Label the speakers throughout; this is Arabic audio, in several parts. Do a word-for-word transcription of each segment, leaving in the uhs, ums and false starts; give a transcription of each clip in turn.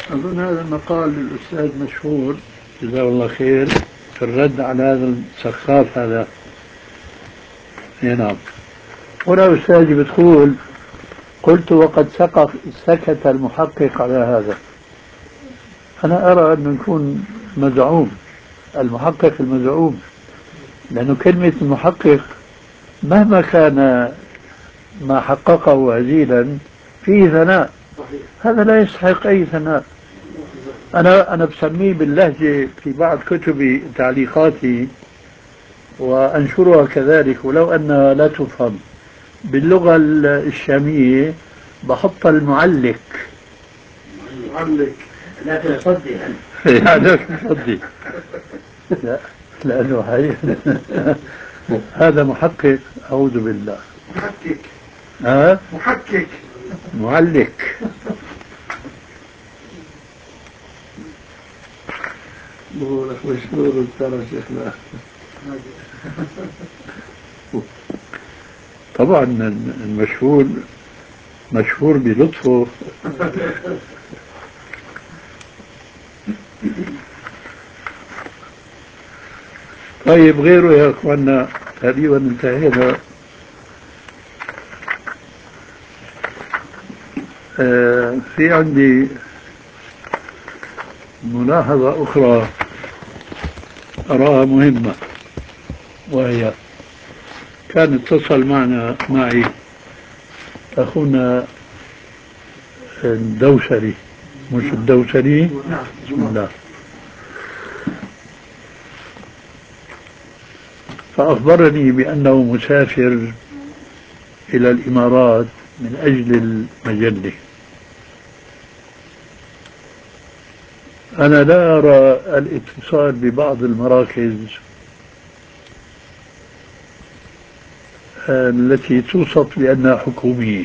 Speaker 1: أظن هذا مقال للأستاذ مشهور جزاه الله خير في الرد على هذا السخاف هذا. نعم. هنا أستاذي بتقول: قلت وقد سقط سكت المحقق على هذا. أنا أرى أنه يكون مزعوم، المحقق المزعوم، لأنه كلمة المحقق مهما كان ما حققه هزيلا فيه ثناء، هذا لا يستحق أي ثناء. أنا أنا بسميه باللهجة في بعض كتبي تعليقاتي وأنشرها كذلك ولو أنها لا تفهم، باللغة الشامية بحط المعلق.
Speaker 2: معلق لا تصدي
Speaker 1: لا تصدي لا، لأنه هي هذا محقق. أعوذ بالله.
Speaker 2: محكك.
Speaker 1: ها؟
Speaker 2: محكك.
Speaker 1: معلق. بقول لك مشهور ترى شيخنا. طبعا المشهور مشهور بلطفه. طيب غيره يا اخوانا، تقريبا انتهينا. آه في عندي ملاحظة أخرى أراها مهمة، وهي كان اتصل معنا معي أخونا الدوسري، مش الدوسري؟ بسم الله. فأخبرني بأنه مسافر إلى الإمارات من أجل المجلة. أنا لا أرى الاتصال ببعض المراكز التي توصف بأنها حكومية،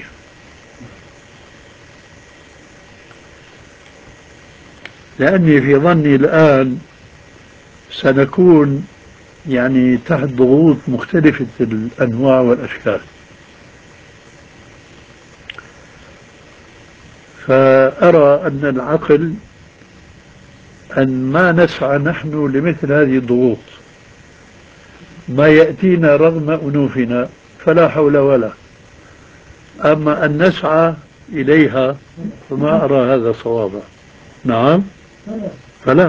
Speaker 1: لأني في ظني الآن سنكون يعني تحت ضغوط مختلفة الأنواع والأشكال. فأرى أن العقل أن ما نسعى نحن لمثل هذه الضغوط، ما يأتينا رغم أنوفنا فلا حول ولا، أما أن نسعى إليها فما أرى هذا صوابا. نعم، فلا.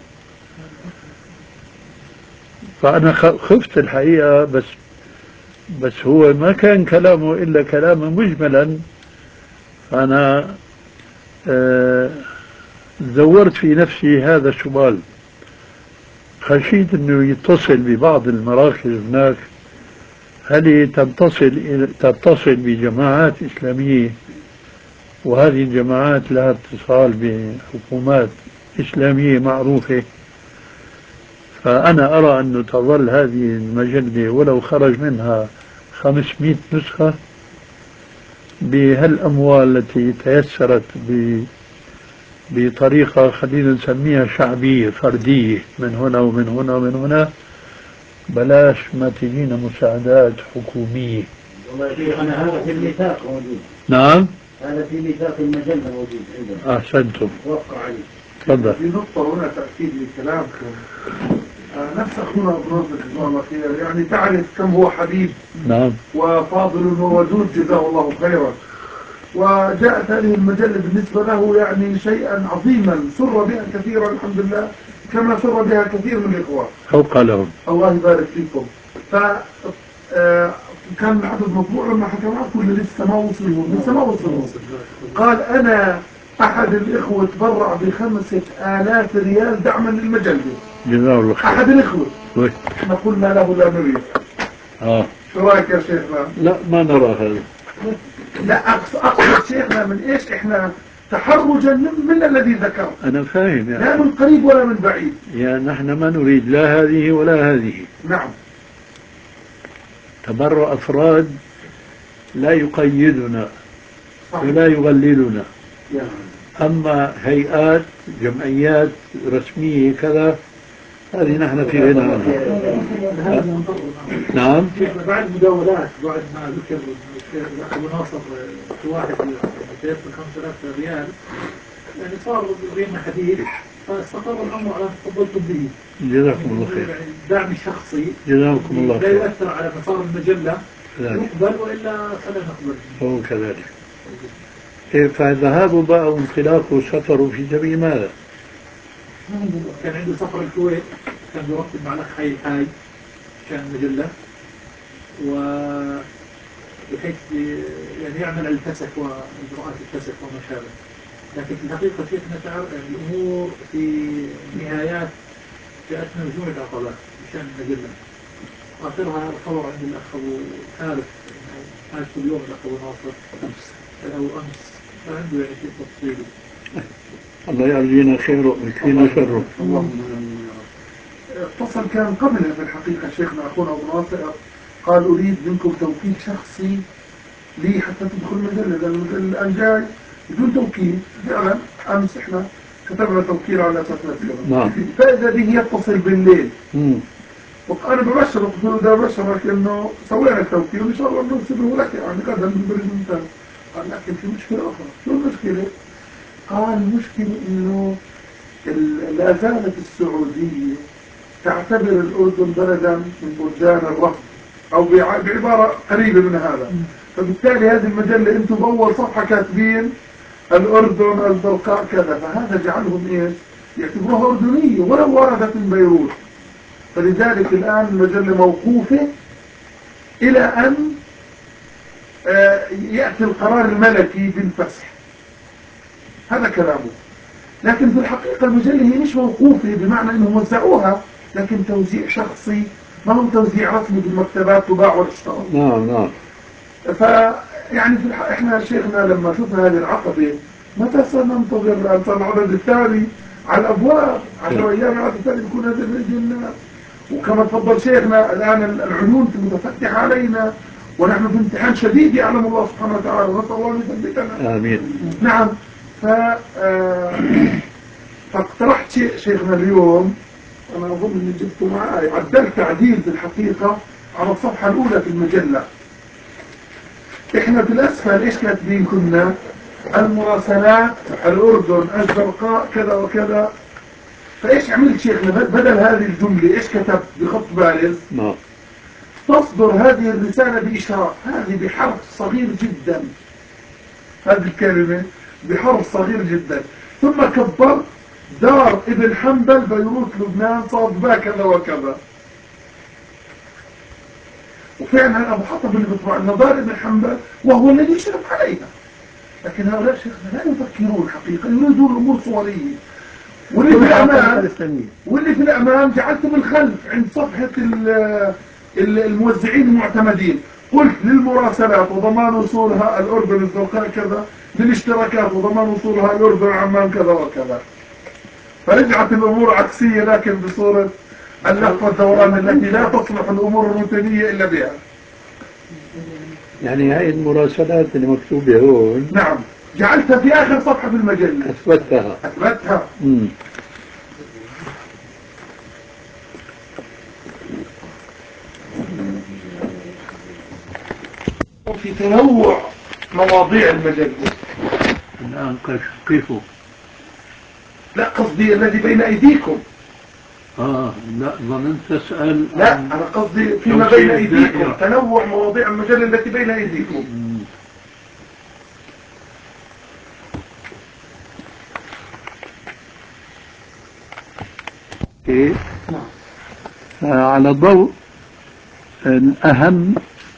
Speaker 1: فأنا خفت الحقيقة، بس بس هو ما كان كلامه إلا كلاما مجملا. أنا آه زورت في نفسي هذا السؤال، خشيت أنه يتصل ببعض المراكز هناك. هل تتصل تتصل بجماعات إسلامية، وهذه الجماعات لها اتصال بحكومات إسلامية معروفة؟ فأنا أرى أن تظل هذه المجلة ولو خرج منها خمسمائة نسخة بهالأموال التي تيسرت بطريقة خلينا نسميها شعبية فردية من هنا ومن هنا ومن هنا، بلاش ما تجينا مساعدات حكومية.
Speaker 2: والله شيخنا هذا في الميثاق موجود.
Speaker 1: نعم،
Speaker 2: هذا في ميثاق المجلة موجود عندنا.
Speaker 1: أحسنتم.
Speaker 2: وقع عليه.
Speaker 1: تفضل.
Speaker 2: في نقطة هنا تأكيد لكلامكم. نفس أخونا أبو ناصر جزاه الله خير، يعني تعرف كم هو حبيب.
Speaker 1: نعم.
Speaker 2: وفاضل وودود جزاه الله خيرا. وجاءت هذه المجلة بالنسبة له يعني شيئا عظيما، سر بها كثيرا الحمد لله، كما سر بها كثير من الإخوان.
Speaker 1: فوق لهم.
Speaker 2: الله يبارك فيكم. ف كان العدد مطبوع لما حكى معكم اللي لسه ما وصلوا لسه ما وصلوا قال أنا أحد الإخوة تبرع بخمسة آلاف ريال دعما للمجلة.
Speaker 1: جزاه الله خير.
Speaker 2: أحد الإخوة.
Speaker 1: وي.
Speaker 2: احنا قلنا له لا نريد.
Speaker 1: آه.
Speaker 2: شو رأيك يا شيخنا؟
Speaker 1: لا ما نرى هذا.
Speaker 2: لا أقصد, أقصد شيخنا من إيش إحنا تحرجا من, من الذي ذكر.
Speaker 1: أنا فاهم يعني.
Speaker 2: لا من قريب ولا من بعيد.
Speaker 1: يعني نحن ما نريد لا هذه ولا هذه.
Speaker 2: نعم.
Speaker 1: تبرع أفراد لا يقيدنا ولا يغللنا.
Speaker 2: يعني.
Speaker 1: أما هيئات جمعيات رسمية كذا هذه نحن في غنى عنها. نعم.
Speaker 2: بعد مداولات بعد ما ذكر الشيخ أبو ناصر في واحد يتيسر خمسة آلاف ريال،
Speaker 3: يعني صار بيننا حديث فاستقر الامر على تفضلتم به.
Speaker 1: جزاكم الله خير.
Speaker 3: يعني دعم شخصي
Speaker 1: جزاكم الله
Speaker 3: لا
Speaker 1: خير.
Speaker 3: يؤثر على مسار المجله يقبل والا فلا نقبل.
Speaker 1: هو كذلك. فذهاب بقى وانطلاق وسفر في سبيل ماذا؟
Speaker 3: كان عنده سفر الكويت، كان بيرتب مع الاخ حي حاج كان مجله و بحيث يعني يعمل الفسح واجراءات الفسح وما شابه. لكن في الحقيقه شيخنا تعرف يعني الامور في نهايات جاءتنا مجموعه عقبات مشان المجله. اخرها الخبر عند الاخ ابو حارث حاجه اليوم الاخ ابو ناصر امس او امس فعنده يعني شيء تفصيلي.
Speaker 1: الله يرجينا خيره ويكفينا شره.
Speaker 2: اتصل كان قبلها في الحقيقة شيخنا أخونا أبو ناصر قال أريد منكم توكيل شخصي لي حتى تدخل المجلة، لأن المجلة الآن جاي بدون توكيل. فعلا أمس إحنا كتبنا توكيل على أساس نفسنا. فإذا به يتصل بالليل وأنا ببشر قلت له ده ببشرك إنه سوينا التوكيل وإن شاء الله بنرسله لك يعني قدر من بريد ممتاز. قال لكن في مشكلة أخرى. شو المشكلة؟ قال المشكلة إنه لا زالت السعودية تعتبر الأردن بلدا من بلدان الرفض أو بعبارة قريبة من هذا. فبالتالي هذه المجلة أنتم بأول صفحة كاتبين الأردن البلقاء كذا، فهذا جعلهم إيش؟ يعتبروها أردنية ولو وردت من بيروت. فلذلك الآن المجلة موقوفة إلى أن يأتي القرار الملكي بالفسح. هذا كلامه. لكن في الحقيقة المجلة هي مش موقوفة بمعنى أنهم وزعوها، لكن توزيع شخصي ما هو توزيع رسمي بالمكتبات تباع وتشترى.
Speaker 1: نعم نعم.
Speaker 2: فيعني في الحقيقة احنا شيخنا لما شفنا هذه العقبة متى سننتظر أن العدد الثاني على الأبواب؟ عشر أيام العدد الثاني بيكون هذا بيجي الناس. وكما تفضل شيخنا الآن العيون متفتحة علينا ونحن في امتحان شديد يعلم الله سبحانه وتعالى ونسأل الله أن يثبتنا.
Speaker 1: آمين.
Speaker 2: نعم. ف فاقترحت شيء شيخنا اليوم، أنا أظن أني جبته معي، عدلت تعديل في الحقيقة على الصفحة الأولى في المجلة. إحنا في الأسفل إيش كاتبين كنا؟ المراسلات الأردن الزرقاء كذا وكذا. فإيش عملت شيخنا بدل هذه الجملة إيش كتبت بخط بارز؟
Speaker 1: نعم.
Speaker 2: تصدر هذه الرسالة بإشارة، هذه بحرف صغير جدا، هذه الكلمة بحرف صغير جدا، ثم كبرت دار ابن حنبل بيروت لبنان صاد بها كذا وكذا. وفعلا أبو حطب اللي بيطبع لنا دار ابن حنبل وهو الذي يشرف علينا. لكن هؤلاء شيخنا لا يفكرون حقيقة، يريدون الأمور صورية. واللي في الأمام واللي في الأمام جعلته بالخلف عند صفحة الموزعين المعتمدين، قلت للمراسلات وضمان وصولها الأردن الزرقاء كذا، للاشتراكات وضمان وصولها الأردن عمان كذا وكذا. فرجعت الأمور عكسية لكن بصورة اللفة الدوران التي لا تصلح الأمور الروتينية إلا بها.
Speaker 1: يعني هاي المراسلات اللي مكتوبة هون
Speaker 2: نعم جعلتها في آخر صفحة في المجلة.
Speaker 1: أثبتها
Speaker 2: أثبتها.
Speaker 1: مم.
Speaker 2: في تنوع مواضيع المجلة.
Speaker 1: الآن كيفه؟
Speaker 2: لا قصدي الذي بين أيديكم.
Speaker 1: آه لا ظننت تسأل.
Speaker 2: لا أنا قصدي فيما بين أيديكم، تنوع مواضيع المجلة التي بين أيديكم.
Speaker 1: مم. إيه؟ على ضوء الأهم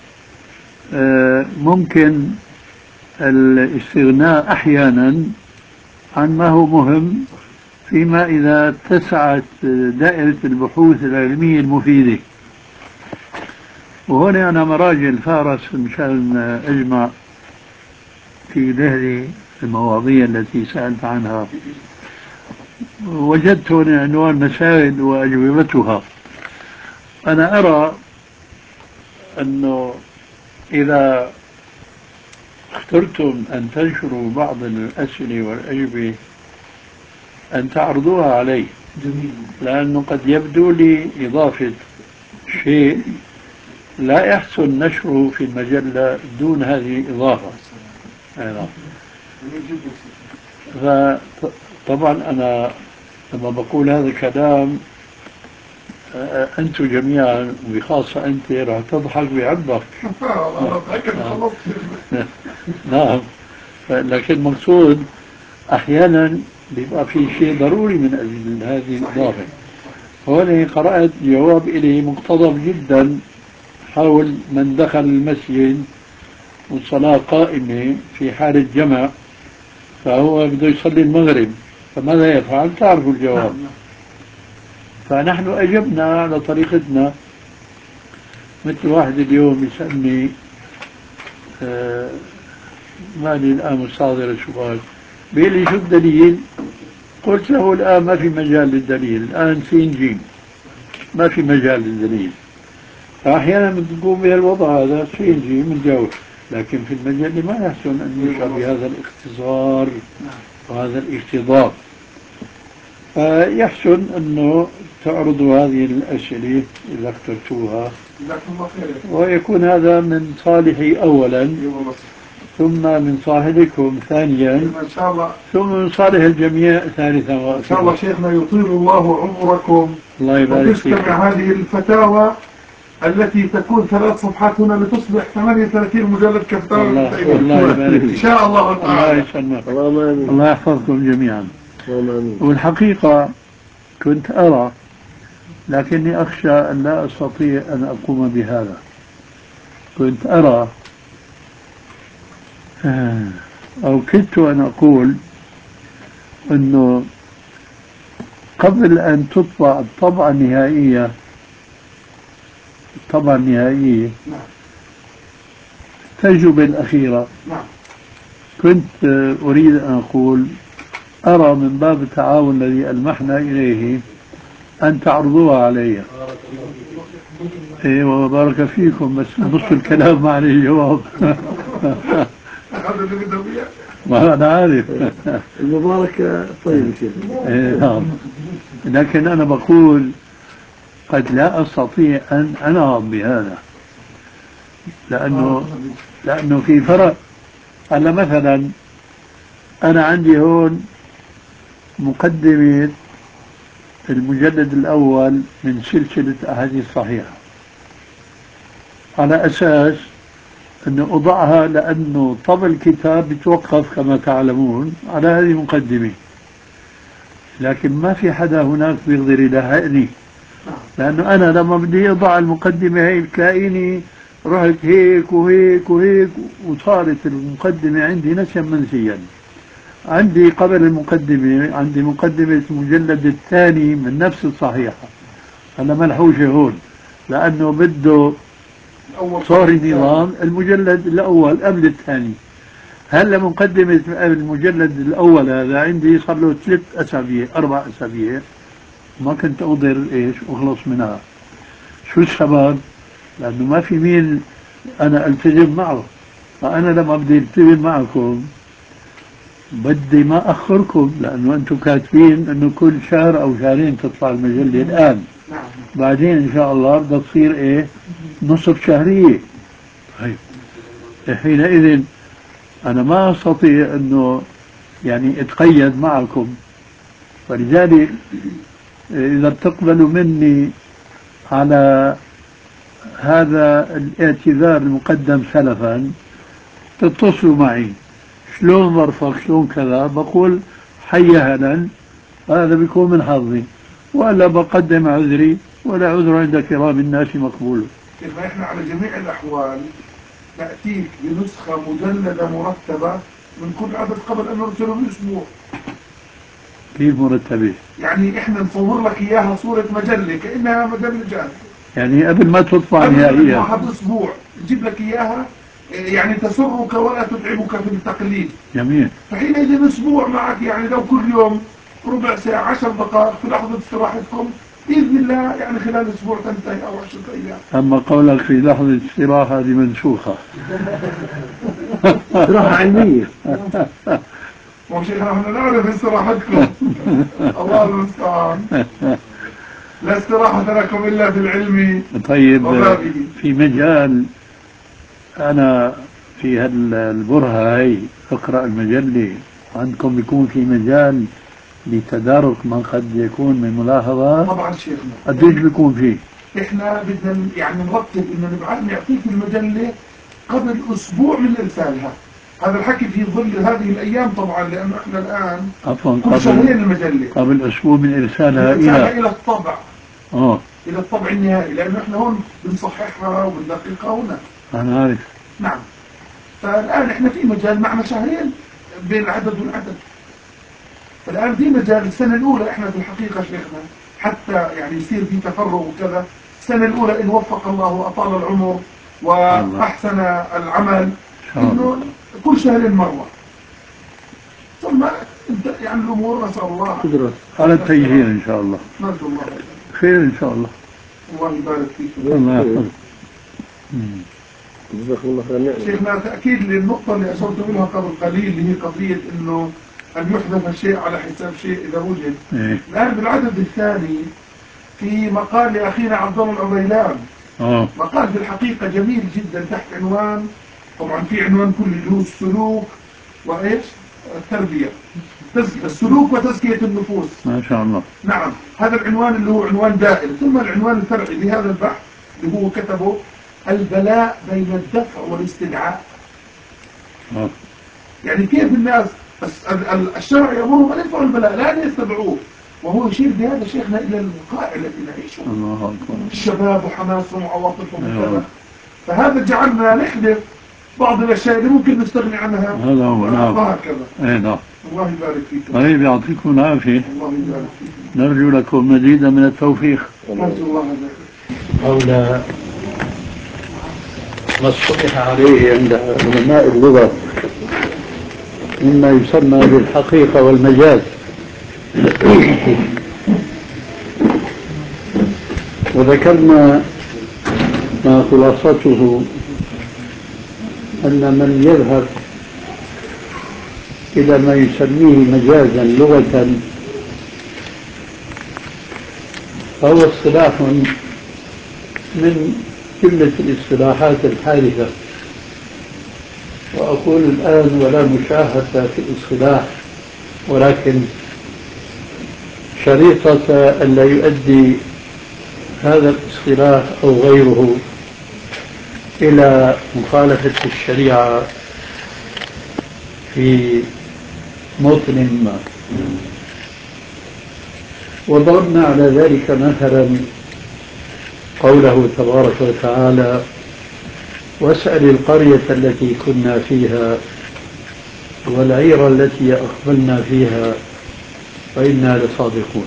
Speaker 1: ممكن الاستغناء أحيانا عن ما هو مهم فيما إذا اتسعت دائرة البحوث العلمية المفيدة. وهنا أنا مراجع الفارس مشان أجمع في ذهني المواضيع التي سألت عنها، وجدت هنا عنوان مسائل وأجوبتها. أنا أرى أنه إذا اخترتم أن تنشروا بعض الأسئلة والأجوبة أن تعرضوها علي، لأنه قد يبدو لي إضافة شيء لا يحسن نشره في المجلة دون هذه الإضافة. فطبعا أنا لما بقول هذا الكلام أنتم جميعا وبخاصة أنت راح تضحك بعبك. نعم، لكن مقصود أحيانا بيبقى في شيء ضروري من أجل هذه الإضافة. هون قرأت جواب إلي مقتضب جدا حول من دخل المسجد والصلاة قائمة في حالة جمع فهو بده يصلي المغرب فماذا يفعل؟ تعرفوا الجواب. فنحن أجبنا على طريقتنا. مثل واحد اليوم يسألني آه مالي الآن مستحضر السؤال، بيقول لي شو الدليل؟ قلت له الآن ما في مجال للدليل، الآن سين جيم ما في مجال للدليل. فأحيانا بنقوم بهالوضع هذا سين جيم بنجاوب، لكن في المجال ما يحسن أن يشعر بهذا الاختصار وهذا الاكتضاب. فيحسن أنه تعرضوا هذه الأسئلة إذا اخترتوها، ويكون هذا من صالحي أولا، ثم من صاحبكم ثانيا،
Speaker 2: إن شاء الله،
Speaker 1: ثم من صالح الجميع ثالثا وأخيرا.
Speaker 2: إن شاء الله شيخنا يطيل الله عمركم.
Speaker 1: الله يبارك فيك.
Speaker 2: وتجتمع هذه الفتاوى التي تكون ثلاث صفحات هنا لتصبح ثمانية وثلاثين مجلد كفتاوى.
Speaker 1: الله, الله يبارك فيك.
Speaker 2: إن شاء الله تعالى.
Speaker 1: الله يسلمك. الله يحفظكم جميعا. والحقيقة كنت أرى، لكني أخشى أن لا أستطيع أن أقوم بهذا. كنت أرى أو كدت أن أقول أنه قبل أن تطبع الطبعة النهائية الطبعة النهائية التجربة الأخيرة، كنت أريد أن أقول أرى من باب التعاون الذي ألمحنا إليه أن تعرضوها علي. ايوه بارك فيكم، بس نص الكلام مع الجواب. ما أنا عارف.
Speaker 4: المباركة طيب كده.
Speaker 1: نعم، لكن أنا بقول قد لا أستطيع أن أنهض بهذا، لأنه لأنه في فرق. هلا مثلا أنا عندي هون مقدمة المجلد الأول من سلسلة أحاديث صحيحة، على أساس أنه أضعها لأنه طبع الكتاب بيتوقف كما تعلمون على هذه المقدمة، لكن ما في حدا هناك بيقدر يلاحقني، لأنه أنا لما بدي أضع المقدمة هي بتلاقيني رحت هيك وهيك وهيك وصارت المقدمة عندي نسيا منسيا. عندي قبل المقدمة عندي مقدمة المجلد الثاني من نفس الصحيحة، أنا ملحوشة هون لأنه بده صار نظام المجلد الأول قبل الثاني. هلا مقدمة المجلد الأول هذا عندي صار له ثلاث أسابيع أربع أسابيع ما كنت أقدر إيش أخلص منها. شو السبب؟ لأنه ما في مين أنا ألتزم معه، فأنا لما بدي ألتزم معكم بدي ما أخركم، لأنه أنتم كاتبين أنه كل شهر أو شهرين تطلع المجلة الآن، بعدين إن شاء الله بدها تصير إيه نصف شهرية. طيب حينئذ أنا ما أستطيع أنه يعني أتقيد معكم، فلذلك إذا بتقبلوا مني على هذا الاعتذار المقدم سلفا تتصلوا معي شلون ظرفك شلون كذا، بقول حيا هلا، هذا بيكون من حظي، ولا بقدم عذري، ولا عذر عند كرام الناس مقبول.
Speaker 2: إحنا على جميع الأحوال نأتيك بنسخة مجلدة مرتبة من كل عدد قبل أن نرسله بأسبوع.
Speaker 1: كيف مرتبة؟
Speaker 2: يعني إحنا نصور لك إياها صورة مجلة كأنها مجلة جاهزة،
Speaker 1: يعني قبل ما تطبع نهائيا
Speaker 2: واحد أسبوع نجيب لك إياها يعني تسرك ولا تتعبك في التقليد.
Speaker 1: جميل.
Speaker 2: فحينئذ أسبوع معك، يعني لو كل يوم ربع ساعة عشر دقائق في لحظة استراحتكم بإذن الله، يعني خلال أسبوع تنتهي أو عشرة أيام.
Speaker 1: أما قولك في لحظة استراحة هذه منسوخة.
Speaker 4: استراحة علمية.
Speaker 2: وشيخنا احنا نعرف استراحتكم. الله المستعان. لا استراحة لكم إلا في العلم.
Speaker 1: طيب في مجال أنا في هالبرهة هاي أقرأ المجلة عندكم بيكون في مجال لتدارك ما قد يكون من ملاحظات؟
Speaker 2: طبعا شيخنا.
Speaker 1: قديش بيكون فيه؟
Speaker 2: احنا بدنا يعني نرتب انه نبعث نعطيك المجله قبل اسبوع من ارسالها. هذا الحكي في ظل هذه الايام طبعا، لانه احنا الان
Speaker 1: عفوا
Speaker 2: كل شهرين
Speaker 1: قبل
Speaker 2: المجله
Speaker 1: قبل اسبوع من ارسالها
Speaker 2: ارسالها
Speaker 1: الى
Speaker 2: الى الطبع
Speaker 1: اه
Speaker 2: الى الطبع النهائي، لانه احنا هون بنصححها وبندققها هنا.
Speaker 1: انا عارف.
Speaker 2: نعم. فالان احنا في مجال معنا شهرين بين العدد والعدد. الان في مجال السنه الاولى احنا في الحقيقه شيخنا حتى يعني يصير في تفرغ وكذا. السنه الاولى ان وفق الله واطال العمر واحسن العمل انه كل شهرين مره، ثم يعني الامور نسال الله
Speaker 1: قدرة على التيسير ان شاء الله.
Speaker 2: نرجو الله
Speaker 1: خير ان شاء الله.
Speaker 2: الله يبارك فيك.
Speaker 1: الله يحفظك.
Speaker 4: جزاكم الله خير.
Speaker 2: شيخنا تاكيد للنقطه اللي اشرت لها قبل قليل اللي هي قضيه انه ان يحذف الشيء على حساب شيء اذا وجد.
Speaker 1: إيه؟
Speaker 2: الان بالعدد الثاني في مقال لاخينا عبد الله العبيلان،
Speaker 1: اه
Speaker 2: مقال في الحقيقه جميل جدا تحت عنوان، طبعا في عنوان كل اللي هو السلوك وايش؟ التربيه، السلوك وتزكيه النفوس.
Speaker 1: ما شاء الله.
Speaker 2: نعم، هذا العنوان اللي هو عنوان دائم. ثم العنوان الفرعي لهذا البحث اللي هو كتبه البلاء بين الدفع والاستدعاء.
Speaker 1: اه
Speaker 2: يعني كيف الناس بس الشرع يأمرهم أن يدفعوا البلاء لا أن يستدعوه، وهو يشير بهذا شيخنا إلى الوقائع التي نعيشها،
Speaker 1: الله اكبر.
Speaker 2: الشباب وحماسهم وعواطفهم
Speaker 1: أيوة.
Speaker 2: وكذا. فهذا جعلنا نحذف بعض الأشياء اللي ممكن نستغني عنها.
Speaker 1: هذا هو. نعم.
Speaker 2: وهكذا.
Speaker 1: اي نعم.
Speaker 2: الله يبارك فيكم.
Speaker 1: طيب يعطيكم العافيه.
Speaker 2: الله يبارك فيكم.
Speaker 1: نرجو لكم مزيدا من التوفيق.
Speaker 2: نرجو الله ذلك.
Speaker 1: حول ما اصطلح عليه عند علماء اللغة مما يسمى بالحقيقة والمجاز. وذكرنا ما خلاصته أن من يذهب إلى ما يسميه مجازا لغة فهو اصطلاح من جملة الاصطلاحات الحادثة. وأقول الآن ولا مشاهدة في الاصطلاح، ولكن شريطة ألا يؤدي هذا الاصطلاح أو غيره إلى مخالفة الشريعة في موطن ما. وضربنا على ذلك مثلا قوله تبارك وتعالى: واسأل القرية التي كنا فيها والعير التي أقبلنا فيها وإنا لصادقون.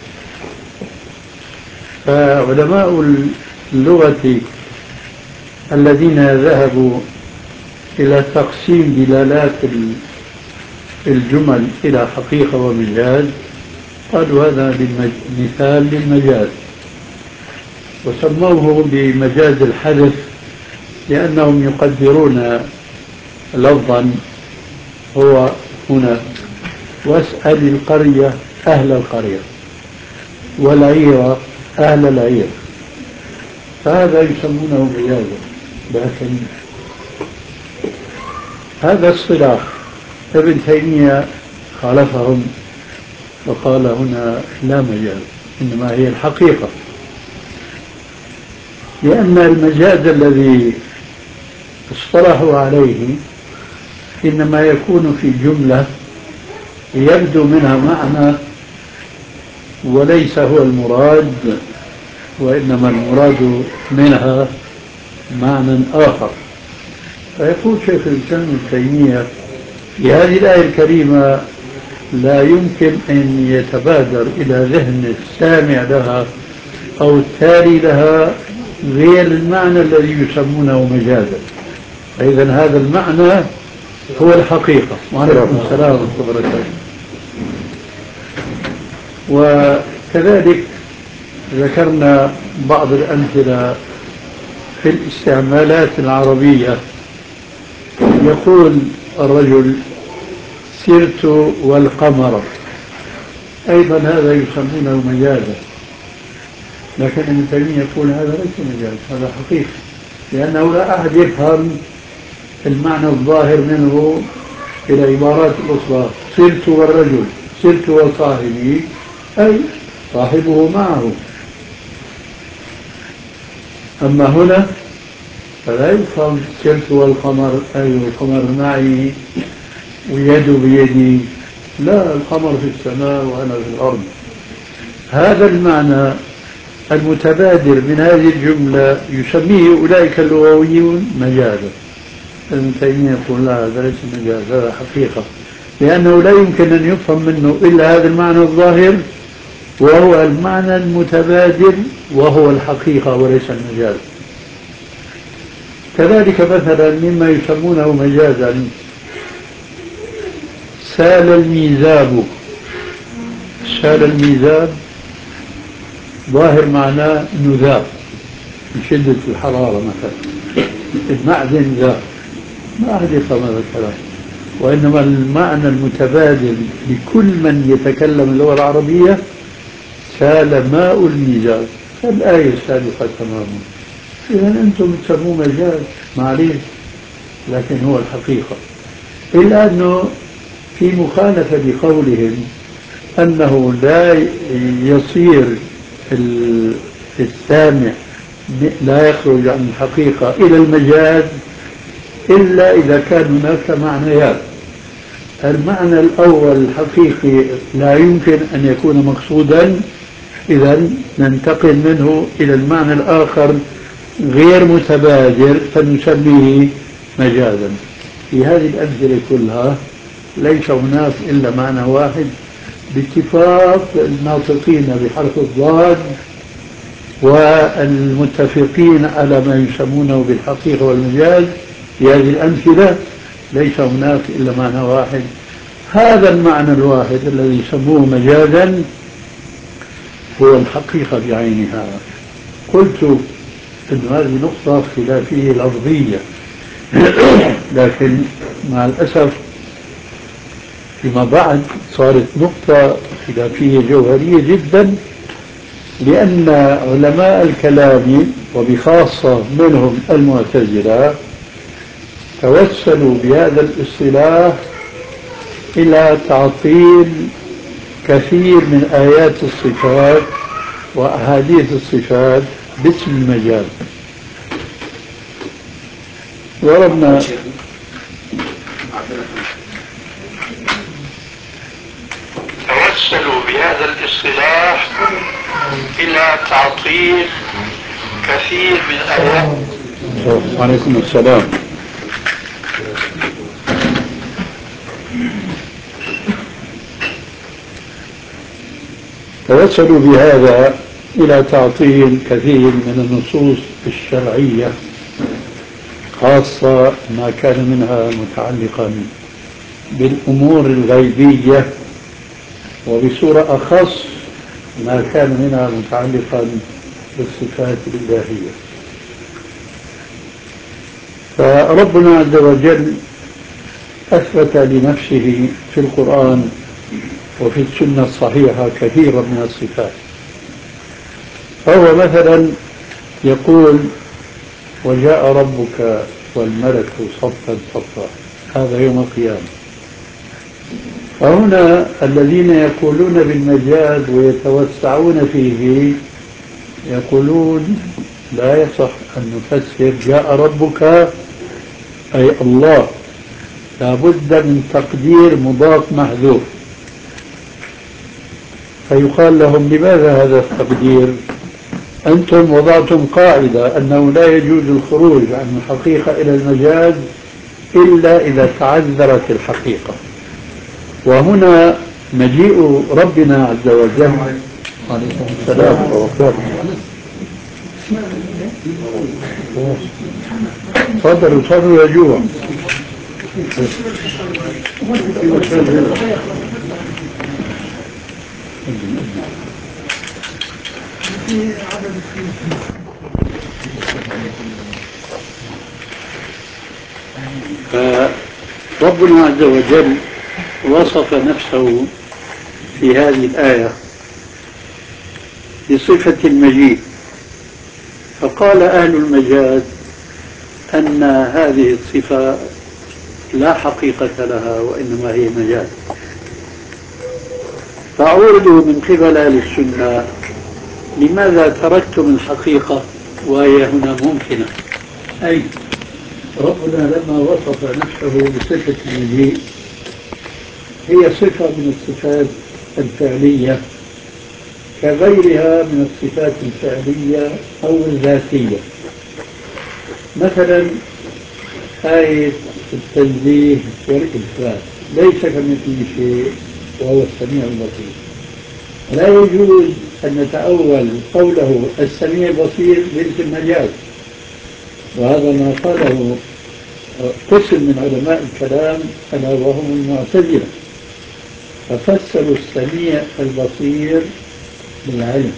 Speaker 1: فعلماء اللغة الذين ذهبوا إلى تقسيم دلالات الجمل إلى حقيقة ومجاز قالوا هذا مثال للمجاز، وسموه بمجاز الحذف لأنهم يقدرون لفظا هو هنا واسأل القرية أهل القرية والعير أهل العير، فهذا يسمونه مجازا. لكن هذا الصلاح ابن تيمية خالفهم وقال هنا لا مجاز، إنما هي الحقيقة، لأن المجاز الذي اصطلحوا عليه إنما يكون في جملة يبدو منها معنى وليس هو المراد، وإنما المراد منها معنى آخر. فيقول شيخ الإسلام ابن تيمية في هذه الآية الكريمة لا يمكن أن يتبادر إلى ذهن السامع لها أو التالي لها غير المعنى الذي يسمونه مجازا، فإذا هذا المعنى هو الحقيقة. وعليكم السلام ورحمة الله وبركاته. وكذلك ذكرنا بعض الأمثلة في الاستعمالات العربية. يقول الرجل سرت والقمر، أيضا هذا يسمونه مجازا، لكن ابن تيمية يقول هذا ليس مجاز، هذا حقيقي، لأنه لا أحد يفهم المعنى الظاهر منه إلى عبارات الأخرى. صرت والرجل، صرت وصاحبي أي صاحبه معه. أما هنا فلا يفهم صرت والقمر أي القمر معي ويد بيدي، لا، القمر في السماء وأنا في الأرض. هذا المعنى المتبادر من هذه الجملة يسميه أولئك اللغويون مجازا. ابن تيمية يقول لا، هذا ليس مجاز، هذا حقيقة، لأنه لا يمكن أن يفهم منه إلا هذا المعنى الظاهر، وهو المعنى المتبادر وهو الحقيقة وليس المجاز. كذلك مثلا مما يسمونه مجازا سال الميزاب. سال الميزاب ظاهر معناه انه ذاب من شدة الحرارة، مثلا المعدن ذاب، ما أحد يفهم هذا الكلام، وإنما المعنى المتبادل لكل من يتكلم اللغة العربية سال ماء الميزاب، فالآية سابقة تماما. إذا أنتم تسموه مجاز معليش، لكن هو الحقيقة، إلا أنه في مخالفة لقولهم أنه لا يصير السامع لا يخرج عن الحقيقة إلى المجاز إلا إذا كان هناك معنيات. المعنى الأول الحقيقي لا يمكن أن يكون مقصودا، إذا ننتقل منه إلى المعنى الآخر غير متبادر فنسميه مجازا. في هذه الأمثلة كلها ليس هناك إلا معنى واحد باتفاق الناطقين بحرف الضاد والمتفقين على ما يسمونه بالحقيقة والمجاز. في هذه الأمثلة ليس هناك إلا معنى واحد، هذا المعنى الواحد الذي يسموه مجازا هو الحقيقة بعينها. قلت أن هذه نقطة خلافية لفظية، لكن مع الأسف فيما بعد صارت نقطة خلافية جوهرية جدا، لأن علماء الكلام وبخاصة منهم المعتزلة توسلوا بهذا الاصطلاح إلى تعطيل كثير من آيات الصفات وأحاديث الصفات باسم المجاز. ضربنا توسلوا بهذا الاصطلاح إلى تعطيل كثير من آيات. وعليكم السلام. توسلوا بهذا إلى تعطيل كثير من النصوص الشرعية، خاصة ما كان منها متعلقا بالأمور الغيبية، وبصورة أخص ما كان منها متعلقا بالصفات الإلهية. فربنا عز وجل أثبت لنفسه في القرآن وفي السنة الصحيحة كثيرا من الصفات. فهو مثلا يقول وجاء ربك والملك صفا صفا، هذا يوم القيامة. فهنا الذين يقولون بالمجاز ويتوسعون فيه يقولون لا يصح أن نفسر جاء ربك أي الله، لابد من تقدير مضاف محذوف. فيقال لهم لماذا هذا التقدير؟ أنتم وضعتم قاعدة أنه لا يجوز الخروج عن الحقيقة إلى المجاز إلا إذا تعذرت الحقيقة، وهنا مجيء ربنا عز وجل. عليكم السلام ورحمة الله. تفضلوا تفضلوا يا جوع. فربنا عز وجل وصف نفسه في هذه الآية بصفة المجيء، فقال أهل المجاز أن هذه الصفة لا حقيقة لها وإنما هي مجاز، فأعود من قبل أهل السنة لماذا تركتم الحقيقة وهي هنا ممكنة؟ أي ربنا لما وصف نفسه بصفة المجيء هي صفة من الصفات الفعلية كغيرها من الصفات الفعلية أو الذاتية. مثلا آية التنزيه والإثبات ليس كمثله شيء وهو السميع البصير. لا يجوز أن نتأول قوله السميع البصير باسم مجاز، وهذا ما قاله قسم من علماء الكلام ألا وهم المعتزلة، ففسروا السميع البصير بالعلم.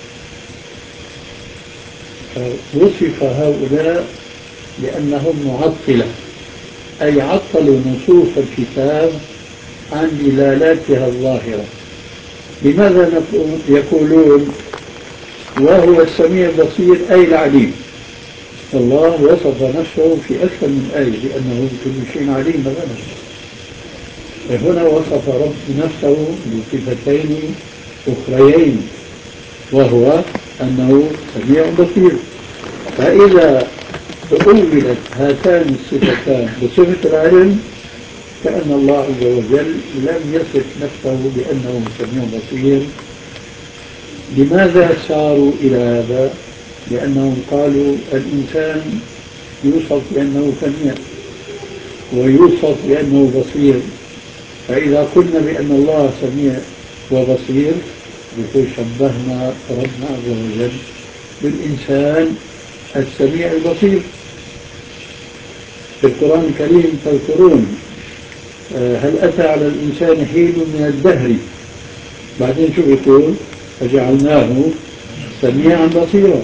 Speaker 1: فوصف هؤلاء لأنهم معطلة، أي عطلوا نصوص الكتاب عن دلالاتها الظاهرة. لماذا يقولون وهو السميع البصير أي العليم؟ الله وصف نفسه في أكثر من آية بأنه كل شيء عليم غنى، وهنا وصف رب نفسه بصفتين أخريين وهو أنه سميع بصير. فإذا تؤولت هاتان الصفتان بصفة العلم كأن الله عز وجل لم يصف نفسه بأنه سميع بصير. لماذا ساروا إلى هذا؟ لأنهم قالوا الإنسان يوصف بأنه سميع ويوصف بأنه بصير، فإذا قلنا بأن الله سميع وبصير يقول شبهنا ربنا عز وجل بالإنسان السميع البصير. في القرآن الكريم تذكرون هل أتى على الإنسان حين من الدهر، بعدين شو يقول فجعلناه سميعا بصيرا.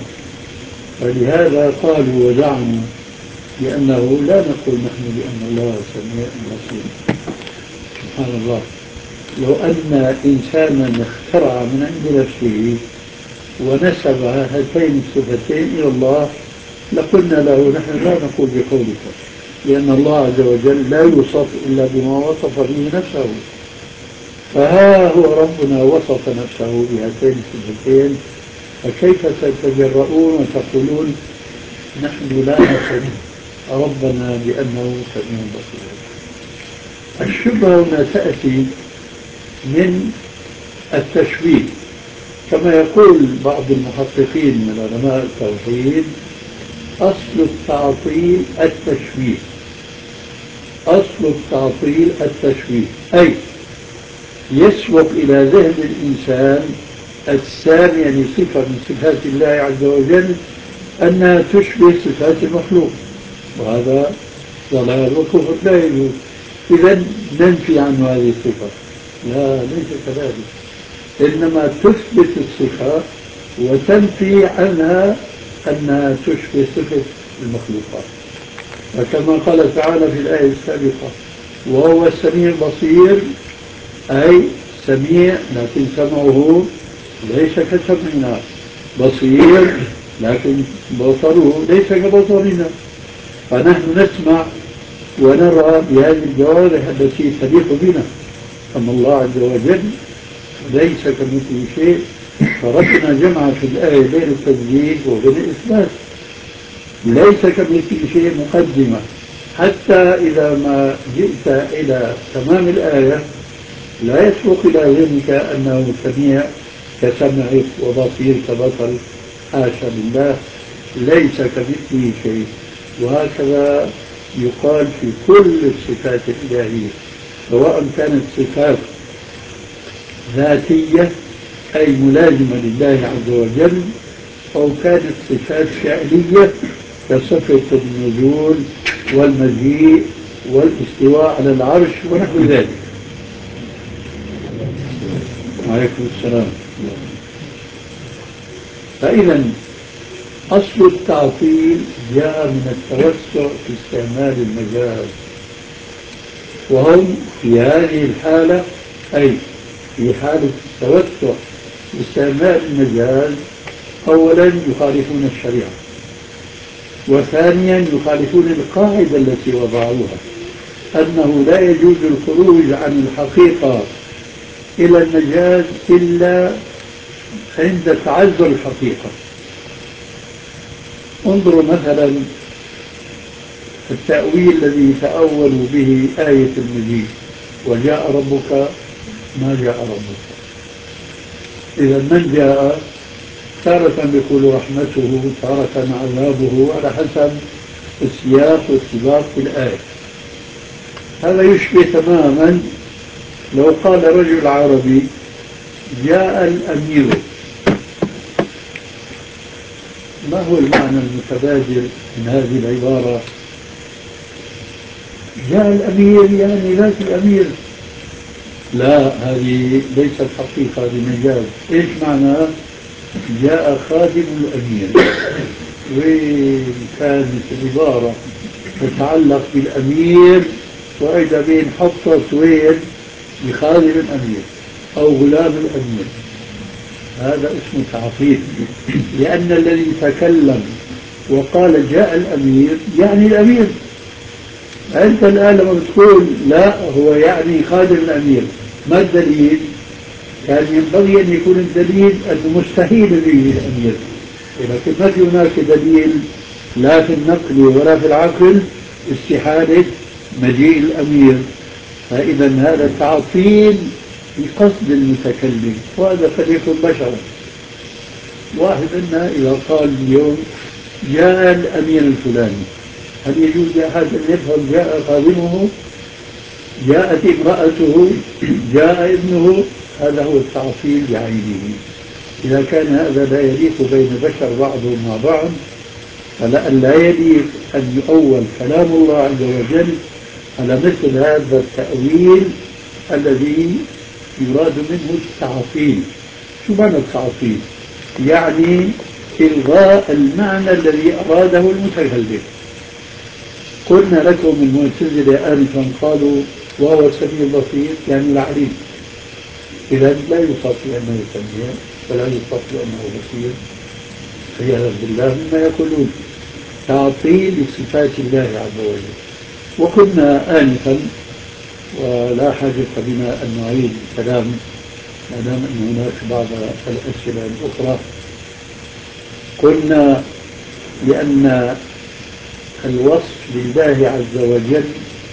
Speaker 1: فلهذا قالوا وزعموا بأنه لا نقول نحن بأن الله سميع بصير. سبحان الله، لو أن إنسانا اخترع من عند نفسه ونسب هاتين الصفتين إلى الله لقلنا له نحن لا نقول بقولك، لأن الله عز وجل لا يوصف إلا بما وصف به نفسه. فها هو ربنا وصف نفسه بهاتين الصفتين، فكيف تتجرؤون وتقولون نحن لا نصف ربنا بأنه سميع بصير؟ الشبهة هنا تأتي من التشبيه، كما يقول بعض المحققين من علماء التوحيد أصل التعطيل التشبيه. أصل التعطيل التشبيه أي يسبق إلى ذهن الإنسان السامع لصفة من صفات الله عز وجل أنها تشبه صفات المخلوق، وهذا ضلال وكفر لا يجوز. إذا ننفي عنه هذه الصفة؟ لا، ليس كذلك، إنما تثبت الصفة وتنفي عنها أنها تشبه صفة المخلوقات. وكما قال تعالى في الآية السابقة وهو السميع البصير، أي سميع لكن سمعه ليس كسمعنا، بصير لكن بصره ليس كبصرنا. فنحن نسمع ونرى بهذه الجوارح التي تليق بنا، أما الله عز وجل ليس كمثله شيء. فربنا جمع في الآية بين التسجيل وبين الإثبات. ليس كمثله شيء مقدمة، حتى إذا ما جئت إلى تمام الآية لا يسبق إلى ذهنك أنه سميع كسمعك وبصير كبصرك، حاشا لله، ليس كمثله شيء. وهكذا يقال في كل الصفات الإلهية، سواء كانت صفات ذاتية أي ملازمة لله عز وجل، أو كانت صفات فعلية كصفة النزول والمجيء والاستواء على العرش ونحو ذلك. وعليكم السلام. فإذا أصل التعطيل جاء من التوسع في استعمال المجاز، وهم في هذه الحالة أي في حالة التوسع في استعمال المجاز أولا يخالفون الشريعة، وثانيا يخالفون القاعدة التي وضعوها أنه لا يجوز الخروج عن الحقيقة إلى المجاز إلا عند تعذر الحقيقة. انظروا مثلا التأويل الذي تأول به آية المجيء وجاء ربك ما جاء ربك. إذا من جاء تارة بيقول رحمته، تارة عذابه، على حسب السياق والسباق في الآية. هذا يشبه تماما لو قال رجل عربي جاء الأمير. ما هو المعنى المتبادر من هذه العبارة؟ جاء الأمير يعني ذات الأمير. لا، هذه ليست حقيقة، هذه مجاز. إيش معنى جاء خادم الأمير؟ وين كانت العبارة تتعلق بالأمير وإذا بين حطت وين بخادم الأمير أو غلام الأمير؟ هذا اسمه تعطيل، لأن الذي تكلم وقال جاء الأمير يعني الأمير. أنت الآن لما تقول لا هو يعني خادم الأمير، ما الدليل؟ كان ينبغي أن يكون الدليل أنه مستحيل يجي الأمير، لكن ما في هناك دليل لا في النقل ولا في العقل استحالة مجيء الأمير. فإذا هذا تعطيل بقصد المتكلم، وهذا قد يكون بشرا. واحد منا إذا قال اليوم جاء الأمير الفلاني، هل يجوز لأحد أن يفهم جاء خادمه، جاءت امرأته، جاء ابنه؟ هذا هو التعطيل بعينه. إذا كان هذا لا يليق بين بشر بعضهم مع بعض، فلأن لا يليق أن يؤول كلام الله عز وجل على مثل هذا التأويل الذي يراد منه التعطيل. شو معنى التعطيل؟ يعني إلغاء المعنى الذي أراده المتكلم. قلنا لكم المعتزلة آنفا قالوا وهو السميع البصير يعني العليم، إذا لا يوصف بأنه سميع ولا يوصف بأنه بصير، عياذا بالله مما يقولون تعطيل صفات الله عز وجل. وقلنا آنفا ولا حاجة بنا أن نعيد الكلام ما دام أن هناك بعض الأسئلة الأخرى. قلنا لأن الوصف لله عز وجل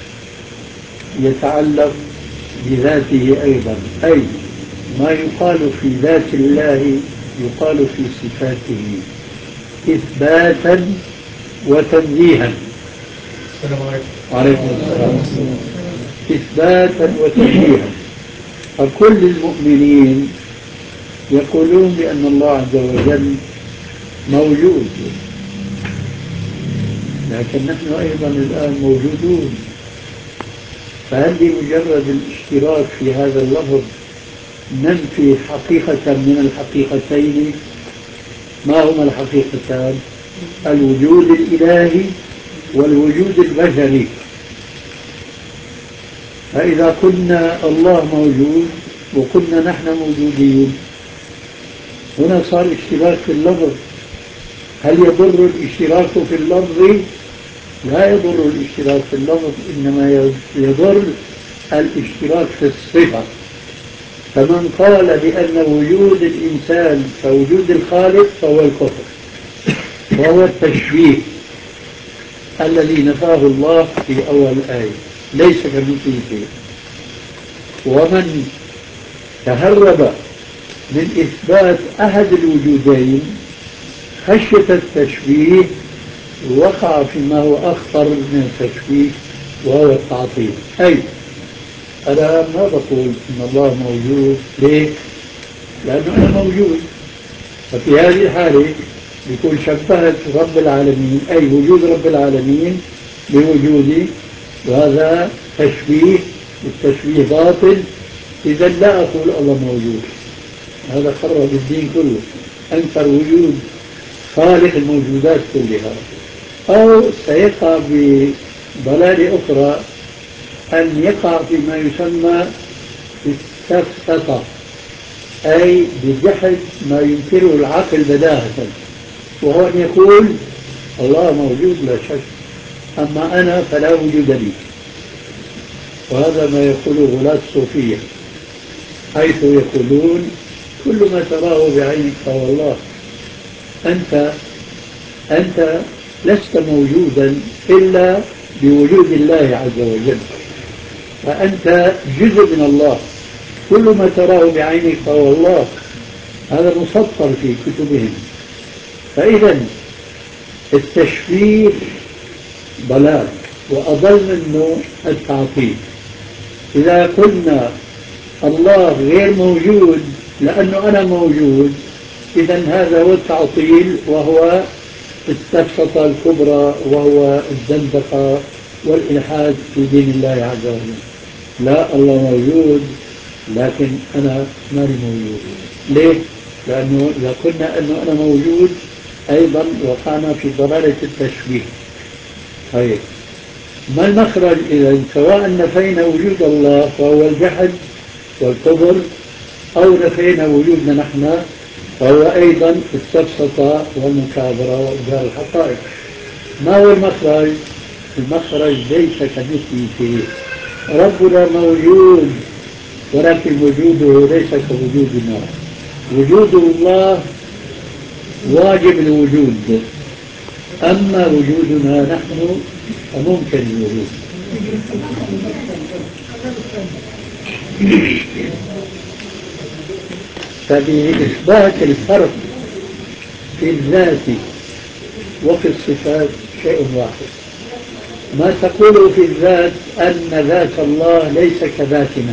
Speaker 1: يتعلق بذاته أيضا، أي ما يقال في ذات الله يقال في صفاته إثباتا وتنزيها.
Speaker 3: السلام عليكم.
Speaker 1: وعليكم السلام. إثباتا وتنزيها. فكل المؤمنين يقولون بأن الله عز وجل موجود، لكن نحن أيضا الآن موجودون. فهل بمجرد الاشتراك في هذا اللفظ ننفي حقيقة من الحقيقتين؟ ما هما الحقيقتان؟ الوجود الإلهي والوجود البشري. فإذا قلنا الله موجود وقلنا نحن موجودين، هنا صار اشتراك في اللفظ. هل يضر الاشتراك في اللفظ؟ لا يضر الاشتراك في اللفظ، إنما يضر الاشتراك في الصفة. فمن قال بأن وجود الإنسان كوجود الخالق فهو الكفر، وهو التشبيه الذي نفاه الله في أول الآية، ليس كمثله شيء. ومن تهرب من إثبات أحد الوجودين خشية التشبيه وقع فيما هو أخطر من التشبيه وهو التعطيل. أي أنا ما بقول إن الله موجود، ليه؟ لأنه أنا موجود. ففي هذه الحالة يكون شبهت رب العالمين أي وجود رب العالمين بوجودي، وهذا تشبيه، والتشبيه باطل. إذا لا أقول الله موجود، هذا خرب الدين كله، أنكر وجود خالق الموجودات كلها. أو سيقع بضلالة أخرى أن يقع فيما يسمى بالسفسطة، أي بجحد ما ينكره العقل بداهة، وهو أن يقول الله موجود لا شك، أما أنا فلا وجود لي. وهذا ما يقوله غلاة الصوفية، حيث يقولون كل ما تراه بعينك فهو الله. أنت أنت لست موجودا إلا بوجود الله عز وجل، فأنت جزء من الله. كل ما تراه بعينك فهو الله، هذا مسطر في كتبهم. فإذا التشبيه ضلال، وأضل منه التعطيل. إذا قلنا الله غير موجود لأنه أنا موجود، إذا هذا هو التعطيل، وهو السفسطة الكبرى، وهو الزندقة والإلحاد في دين الله عز وجل. لا، الله موجود لكن أنا ماني موجود. ليه؟ لأنه إذا قلنا أنه أنا موجود أيضا وقعنا في ضلالة التشبيه. طيب، ما المخرج إذا؟ سواء نفينا وجود الله فهو الجحد والكبر، أو نفينا وجودنا نحن فهو أيضا السفسطة والمكابرة وإظهار الحقائق. ما هو المخرج؟ المخرج ليس كمثله شيء. ربنا موجود ولكن وجوده ليس كوجودنا. وجود الله واجب الوجود، أما وجودنا نحن فممكن الوجود. فبإثبات الفرق في الذات وفي الصفات شيء واحد. ما تقول في الذات أن ذات الله ليس كذاتنا،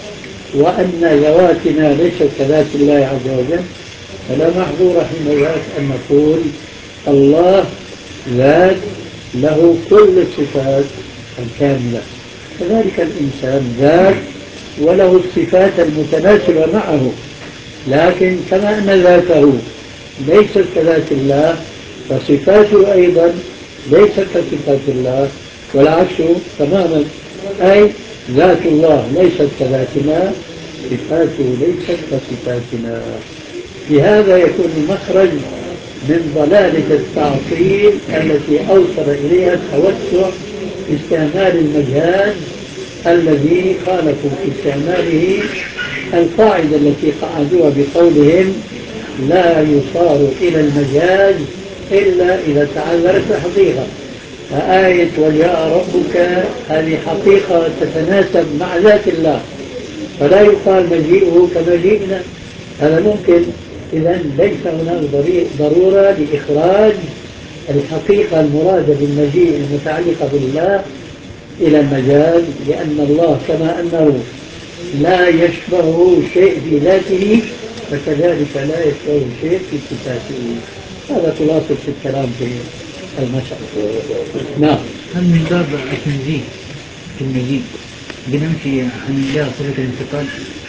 Speaker 1: وأن ذواتنا ليست كذات الله عز وجل، فلا محظور حينئذ أن نقول الله ذات له كل الصفات الكاملة. كذلك الإنسان ذات وله الصفات المتناسبة معه، لكن كما أن ذاته ليست كذات الله فصفاته أيضا ليست كصفات الله، والعكس تماما. أي ذات الله ليست كذاتنا، صفاته ليست كصفاتنا. بهذا يكون المخرج من ضلالة التعطيل التي أوصل إليها التوسع في استعمال المجاز الذي خالفوا في استعماله القاعدة التي قعدوها بقولهم لا يصار إلى المجاز إلا إذا تعذرت الحقيقة. فآية وجاء ربك هذه حقيقة تتناسب مع ذات الله، فلا يقال مجيئه كمجيئنا، هذا ممكن. إذا ليس هناك ضرورة لإخراج الحقيقة المرادة بالمجيء المتعلقة بالله إلى المجاز، لأن الله كما أنه لا يشبهه شيء في ذاته فكذلك لا يشبهه شيء في صفاته. هذا خلاصة الكلام في المسألة. نعم.
Speaker 5: هل من باب التنزيه في المجيء بنمشي عن الله صفة الانتقال؟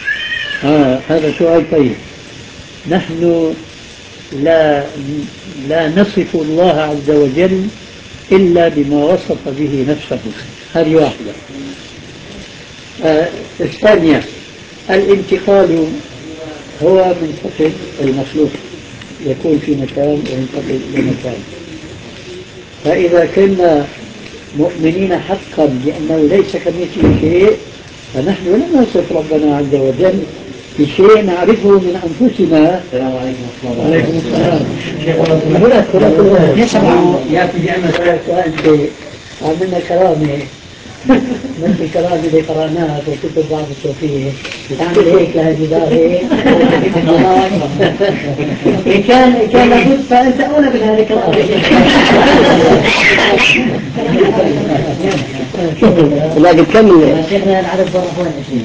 Speaker 1: آه هذا سؤال طيب. نحن لا لا نصف الله عز وجل إلا بما وصف به نفسه، هذه واحدة. آه الثانية، الانتقال هو من صفة المخلوق، يكون في مكان وينتقل إلى مكان. فإذا كنا مؤمنين حقا بأنه ليس كمثله شيء فنحن لا نصف ربنا عز وجل بشيء نعرفه من أنفسنا. السلام عليكم. وعليكم السلام. هنا ثلاثة يسمعوا يأتي بأمر وأنت عملنا كرامة مثل الكلام اللي قرأناها في كتب بعض الصوفية، تعمل هيك لهذه داري إن كان إن كان لابد فأنت أولى بهذه الكرامة. لكن كمل شيخنا نعرف ضربون عشرين.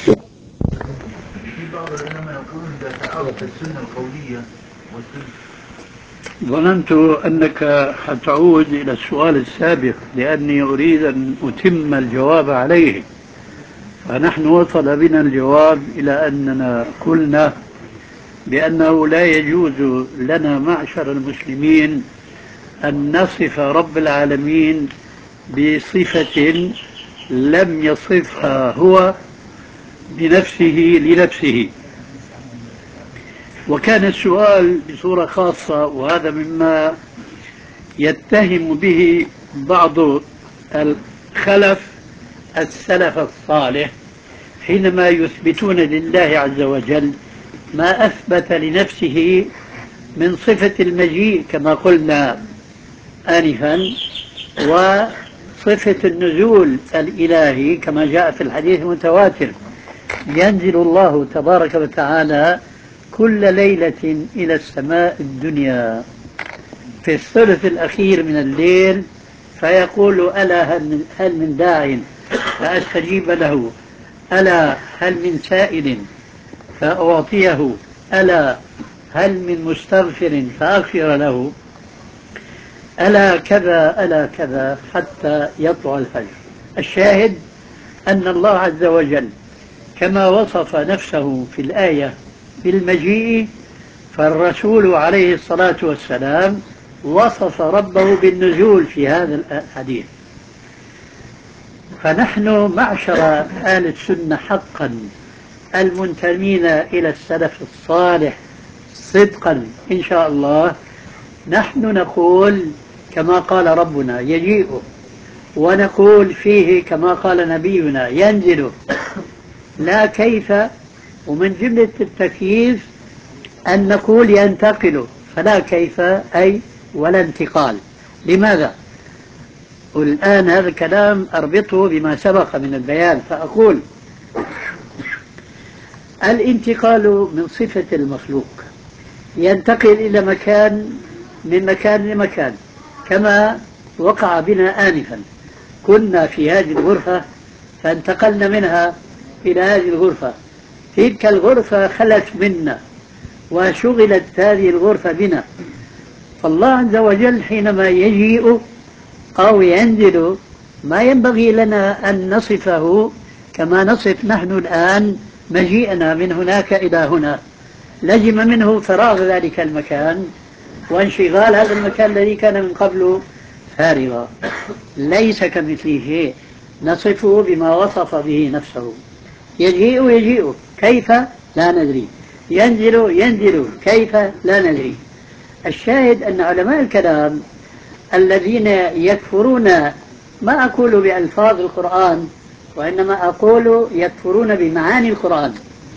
Speaker 6: في بعض العلماء يقولون إذا تعارضت السنة القولية والسنة.
Speaker 1: ظننت أنك حتعود إلى السؤال السابق لأني أريد أن أتم الجواب عليه. فنحن وصل بنا الجواب إلى أننا قلنا بأنه لا يجوز لنا معشر المسلمين أن نصف رب العالمين بصفة لم يصفها هو بنفسه لنفسه. وكان السؤال بصورة خاصة، وهذا مما يتهم به بعض الخلف السلف الصالح
Speaker 7: حينما يثبتون لله عز وجل ما أثبت لنفسه من صفة المجيء كما قلنا آنفا، وصفة النزول الإلهي كما جاء في الحديث المتواتر: ينزل الله تبارك وتعالى كل ليلة إلى السماء الدنيا في الثلث الأخير من الليل فيقول: ألا هل من, هل من داع فأستجيب له، ألا هل من سائل فأعطيه، ألا هل من مستغفر فأغفر له، ألا كذا ألا كذا حتى يطلع الفجر. الشاهد أن الله عز وجل كما وصف نفسه في الآية بالمجيء، فالرسول عليه الصلاة والسلام وصف ربه بالنزول في هذا الحديث. فنحن معشر أهل السنة حقا المنتمين إلى السلف الصالح صدقا إن شاء الله، نحن نقول كما قال ربنا يجيء، ونقول فيه كما قال نبينا ينزل، لا كيف. ومن جملة التكييف أن نقول ينتقل، فلا كيف أي ولا انتقال. لماذا؟ والآن هذا الكلام أربطه بما سبق من البيان، فأقول الانتقال من صفة المخلوق، ينتقل إلى مكان من مكان لمكان، كما وقع بنا آنفا، كنا في هذه الغرفة فانتقلنا منها إلى هذه الغرفة، تلك الغرفة خلت منا وشغلت هذه الغرفة بنا. فالله عز وجل حينما يجيء أو ينزل ما ينبغي لنا أن نصفه كما نصف نحن الآن مجيئنا من هناك إلى هنا. لزم منه فراغ ذلك المكان وانشغال هذا المكان الذي كان من قبل فارغا، ليس كمثله شيء، نصفه بما وصف به نفسه. يجيء يجيء كيف لا ندري، ينزل ينزل كيف لا ندري. الشاهد أن علماء الكلام الذين يكفرون، ما أقول بألفاظ القرآن وإنما أقول يكفرون بمعاني القرآن،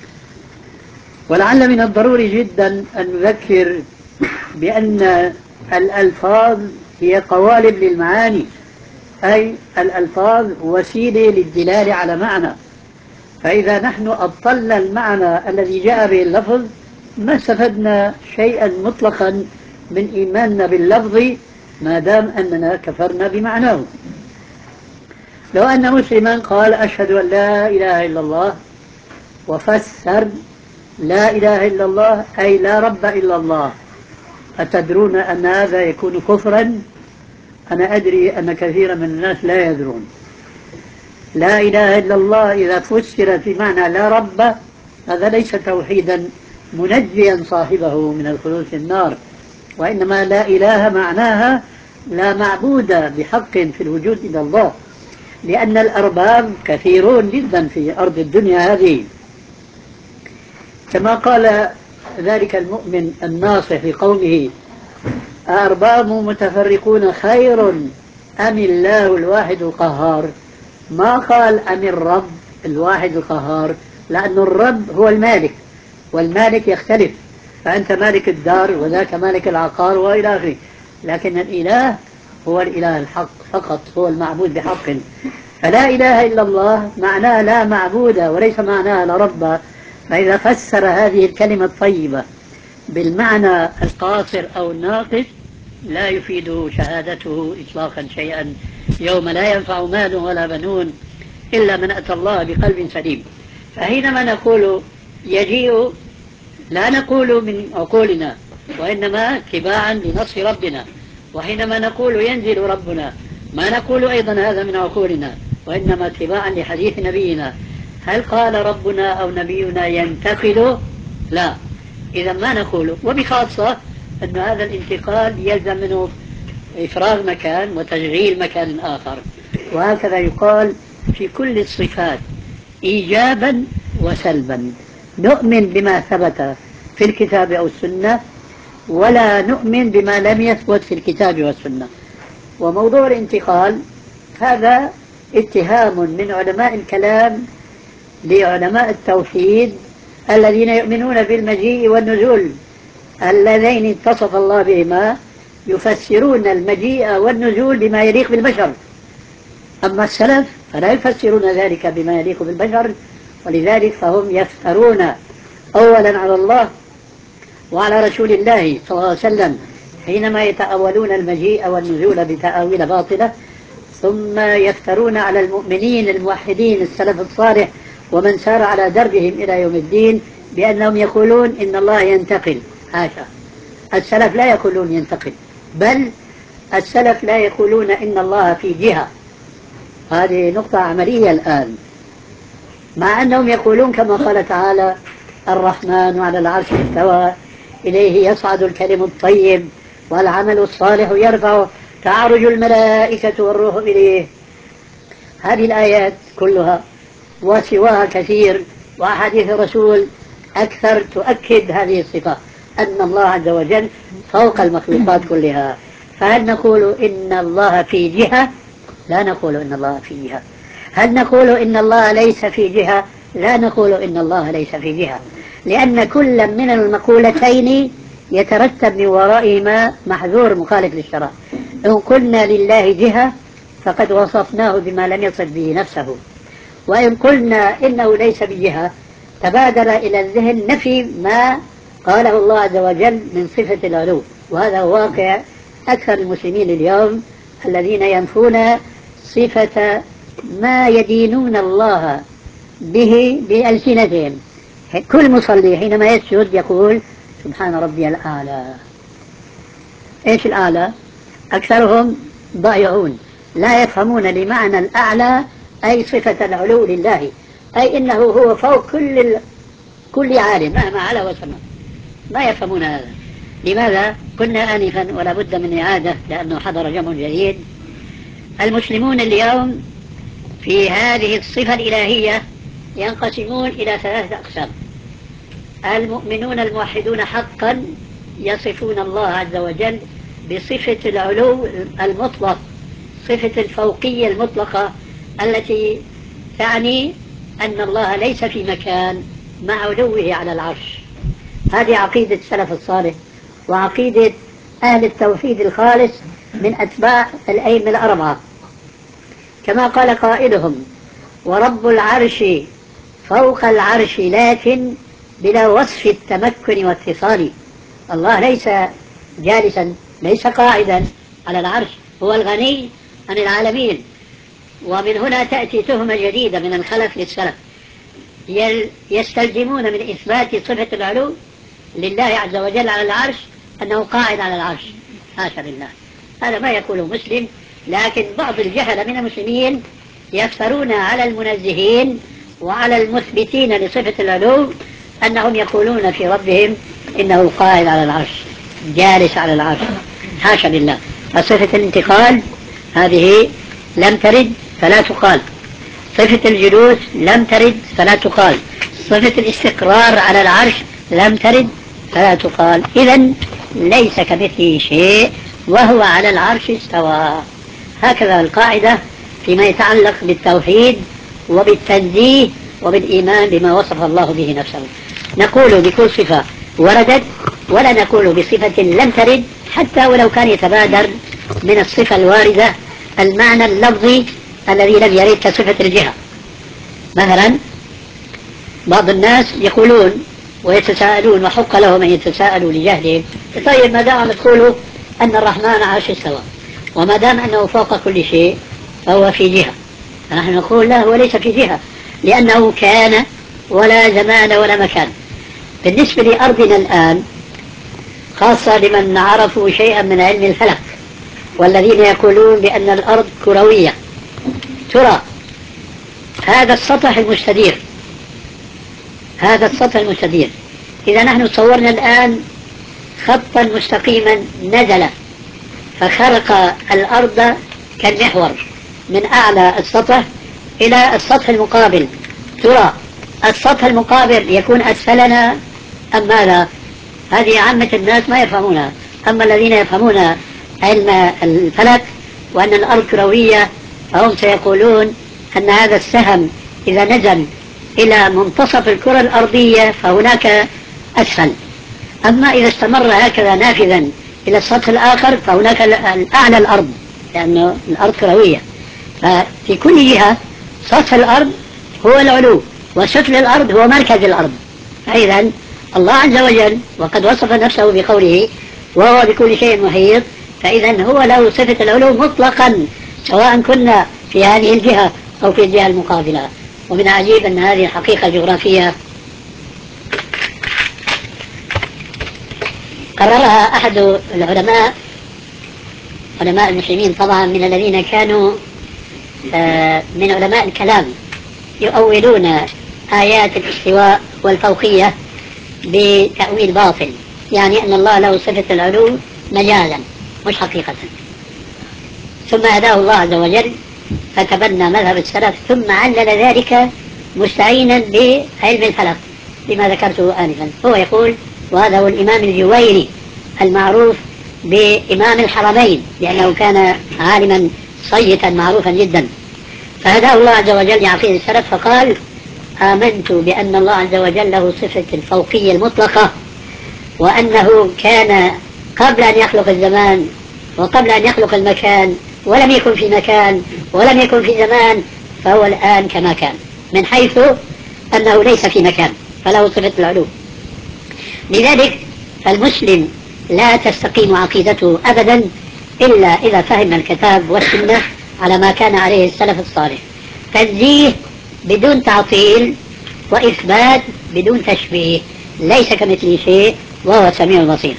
Speaker 7: ولعل من الضروري جدا أن نذكر بأن الألفاظ هي قوالب للمعاني، أي الألفاظ وسيلة للدلالة على معنى. فإذا نحن أبطلنا المعنى الذي جاء به اللفظ ما استفدنا شيئا مطلقا من إيماننا باللفظ ما دام أننا كفرنا بمعناه. لو أن مسلما قال أشهد أن لا إله إلا الله وفسر لا إله إلا الله أي لا رب إلا الله، أتدرون أن هذا يكون كفرا؟ أنا أدري أن كثيرا من الناس لا يدرون. لا إله إلا الله إذا فسرت بمعنى لا رب، هذا ليس توحيدا منجيا صاحبه من الخلود في النار، وإنما لا إله معناها لا معبود بحق في الوجود إلا الله، لأن الأرباب كثيرون جدا في أرض الدنيا هذه. كما قال ذلك المؤمن الناصح لقومه: أأرباب متفرقون خير أم الله الواحد القهار؟ ما قال أم الرب الواحد القهار، لأن الرب هو المالك، والمالك يختلف، فأنت مالك الدار وذاك مالك العقار وإلى آخره، لكن الإله هو الإله الحق فقط، هو المعبود بحق. فلا إله إلا الله معناها لا معبود وليس معناها لا رب. فإذا فسر هذه الكلمة الطيبة بالمعنى القاصر أو الناقص لا يفيده شهادته إطلاقا شيئا، يوم لا ينفع مال ولا بنون إلا من أتى الله بقلب سليم. فحينما نقول يجيء لا نقول من عقولنا وإنما تباعا لنص ربنا، وحينما نقول ينزل ربنا ما نقول أيضا هذا من عقولنا وإنما تباعا لحديث نبينا. هل قال ربنا أو نبينا ينتقل؟ لا. إذا ما نقول، وبخاصة أن هذا الانتقال يلزم منه إفراغ مكان وتشغيل مكان آخر، وهكذا يقال في كل الصفات إيجابا وسلبا. نؤمن بما ثبت في الكتاب أو السنة ولا نؤمن بما لم يثبت في الكتاب والسنة. وموضوع الانتقال هذا اتهام من علماء الكلام لعلماء التوحيد الذين يؤمنون بالمجيء والنزول اللذين اتصف الله بهما، يفسرون المجيء والنزول بما يليق بالبشر. أما السلف فلا يفسرون ذلك بما يليق بالبشر، ولذلك فهم يفترون أولا على الله وعلى رسول الله صلى الله عليه وسلم حينما يتأولون المجيء والنزول بتأويل باطلة، ثم يفترون على المؤمنين الموحدين السلف الصالح ومن سار على دربهم إلى يوم الدين بأنهم يقولون إن الله ينتقل. حاشا، السلف لا يقولون ينتقل، بل السلف لا يقولون إن الله في جهة. هذه نقطة عملية الآن، مع أنهم يقولون كما قال تعالى الرحمن على العرش استوى إليه يصعد الكلم الطيب والعمل الصالح يرفعه تعرج الملائكة والروح إليه. هذه الآيات كلها وسواها كثير وأحاديث الرسول أكثر تؤكد هذه الصفة، أن الله عز وجل فوق المخلوقات كلها. فهل نقول إن الله في جهة؟ لا نقول إن الله في جهة. هل نقول إن الله ليس في جهة؟ لا نقول إن الله ليس في جهة، لأن كل من المقولتين يترتب من ورائهما محذور مخالف للشرع. إن قلنا لله جهة فقد وصفناه بما لم يصف به نفسه، وإن قلنا إنه ليس بجهة تبادر إلى الذهن نفي ما قاله الله عز وجل من صفة العلو، وهذا واقع أكثر المسلمين اليوم الذين ينفون صفة ما يدينون الله به بألسنتهم. كل مصلي حينما يسجد يقول سبحان ربي الأعلى. إيش الأعلى؟ أكثرهم ضائعون لا يفهمون لمعنى الأعلى أي صفة العلو لله، أي إنه هو فوق كل ال... كل عالم مهما علا وسمع، ما يفهمون هذا. لماذا؟ قلنا آنفا ولا بد من إعادة لأنه حضر جمع جديد. المسلمون اليوم في هذه الصفة الإلهية ينقسمون إلى ثلاثة أقسام. المؤمنون الموحدون حقا يصفون الله عز وجل بصفة العلو المطلق، صفة الفوقية المطلقة التي تعني أن الله ليس في مكان مع علوه على العرش. هذه عقيدة السلف الصالح وعقيدة أهل التوحيد الخالص من أتباع الأئمة الأربعة، كما قال قائلهم ورب العرش فوق العرش لكن بلا وصف التمكن واتصال. الله ليس جالسا ليس قاعدا على العرش، هو الغني عن العالمين. ومن هنا تأتي تهمة جديدة من الخلف للسلف، يستلزمون من إثبات صفة العلو لله عز وجل على العرش أنه قاعد على العرش. حاشا لله، هذا ما يقوله مسلم. لكن بعض الجهلة من المسلمين يفترون على المنزهين وعلى المثبتين لصفة العلو أنهم يقولون في ربهم إنه قاعد على العرش جالس على العرش. حاشا لله. فصفة الانتقال هذه لم ترد فلا تقال، صفة الجلوس لم ترد فلا تقال، صفة الاستقرار على العرش لم ترد فلا تقال. إذن ليس كمثله شيء وهو على العرش استوى. هكذا القاعدة فيما يتعلق بالتوحيد وبالتنزيه وبالإيمان بما وصف الله به نفسه. نقول بكل صفة وردت، ولا نقول بصفة لم ترد حتى ولو كان يتبادر من الصفة الواردة المعنى اللفظي الذي لم يرد كصفة الجهة. مثلا بعض الناس يقولون ويتساءلون وحق لهم أن يتساءلوا لجهلهم، طيب ما دام تقولوا أن الرحمن عرش استوى وما دام أنه فوق كل شيء فهو في جهة، فنحن نقول لا، هو ليس في جهة لأنه كان ولا زمان ولا مكان. بالنسبة لأرضنا الآن، خاصة لمن عرفوا شيئا من علم الفلك والذين يقولون بأن الأرض كروية، ترى هذا السطح المستدير، هذا السطح المستدير إذا نحن صورنا الآن خطا مستقيما نزل فخرق الأرض كالمحور من أعلى السطح إلى السطح المقابل، ترى السطح المقابل يكون أسفلنا أم ماذا؟ هذه عامة الناس ما يفهمونها. أما الذين يفهمون علم الفلك وأن الأرض كروية فهم سيقولون أن هذا السهم إذا نزل إلى منتصف الكرة الأرضية فهناك أسفل. أما إذا استمر هكذا نافذا إلى السطح الآخر فهناك الأعلى الأرض، لأنه الأرض كروية، ففي كل جهة سطح الأرض هو العلو وسفل الأرض هو مركز الأرض. فإذا الله عز وجل وقد وصف نفسه بقوله وهو بكل شيء محيط، فإذا هو له صفة العلو مطلقا سواء كنا في هذه الجهة أو في الجهة المقابلة. ومن العجيب أن هذه الحقيقة الجغرافية قررها أحد العلماء علماء المسلمين طبعا من الذين كانوا من علماء الكلام يؤولون آيات الاستواء والفوقية بتأويل باطل، يعني أن الله له صفة العلو مجازا مش حقيقة. ثم هداه الله عز وجل فتبنى مذهب السلف، ثم علل ذلك مستعينا بعلم الفلك بما ذكرته آنفا. هو يقول، وهذا هو الإمام الجويني المعروف بإمام الحرمين لأنه كان عالما صيتا معروفا جدا، فهداه الله عز وجل لعقيدة السلف فقال آمنت بأن الله عز وجل له صفة الفوقية المطلقة، وأنه كان قبل أن يخلق الزمان وقبل أن يخلق المكان ولم يكن في مكان ولم يكن في زمان، فهو الآن كما كان من حيث أنه ليس في مكان، فله صفة العلو. لذلك فالمسلم لا تستقيم عقيدته أبدا إلا إذا فهم الكتاب والسنة على ما كان عليه السلف الصالح، تنزيه بدون تعطيل وإثبات بدون تشبيه، ليس كمثله شيء وهو السميع البصير.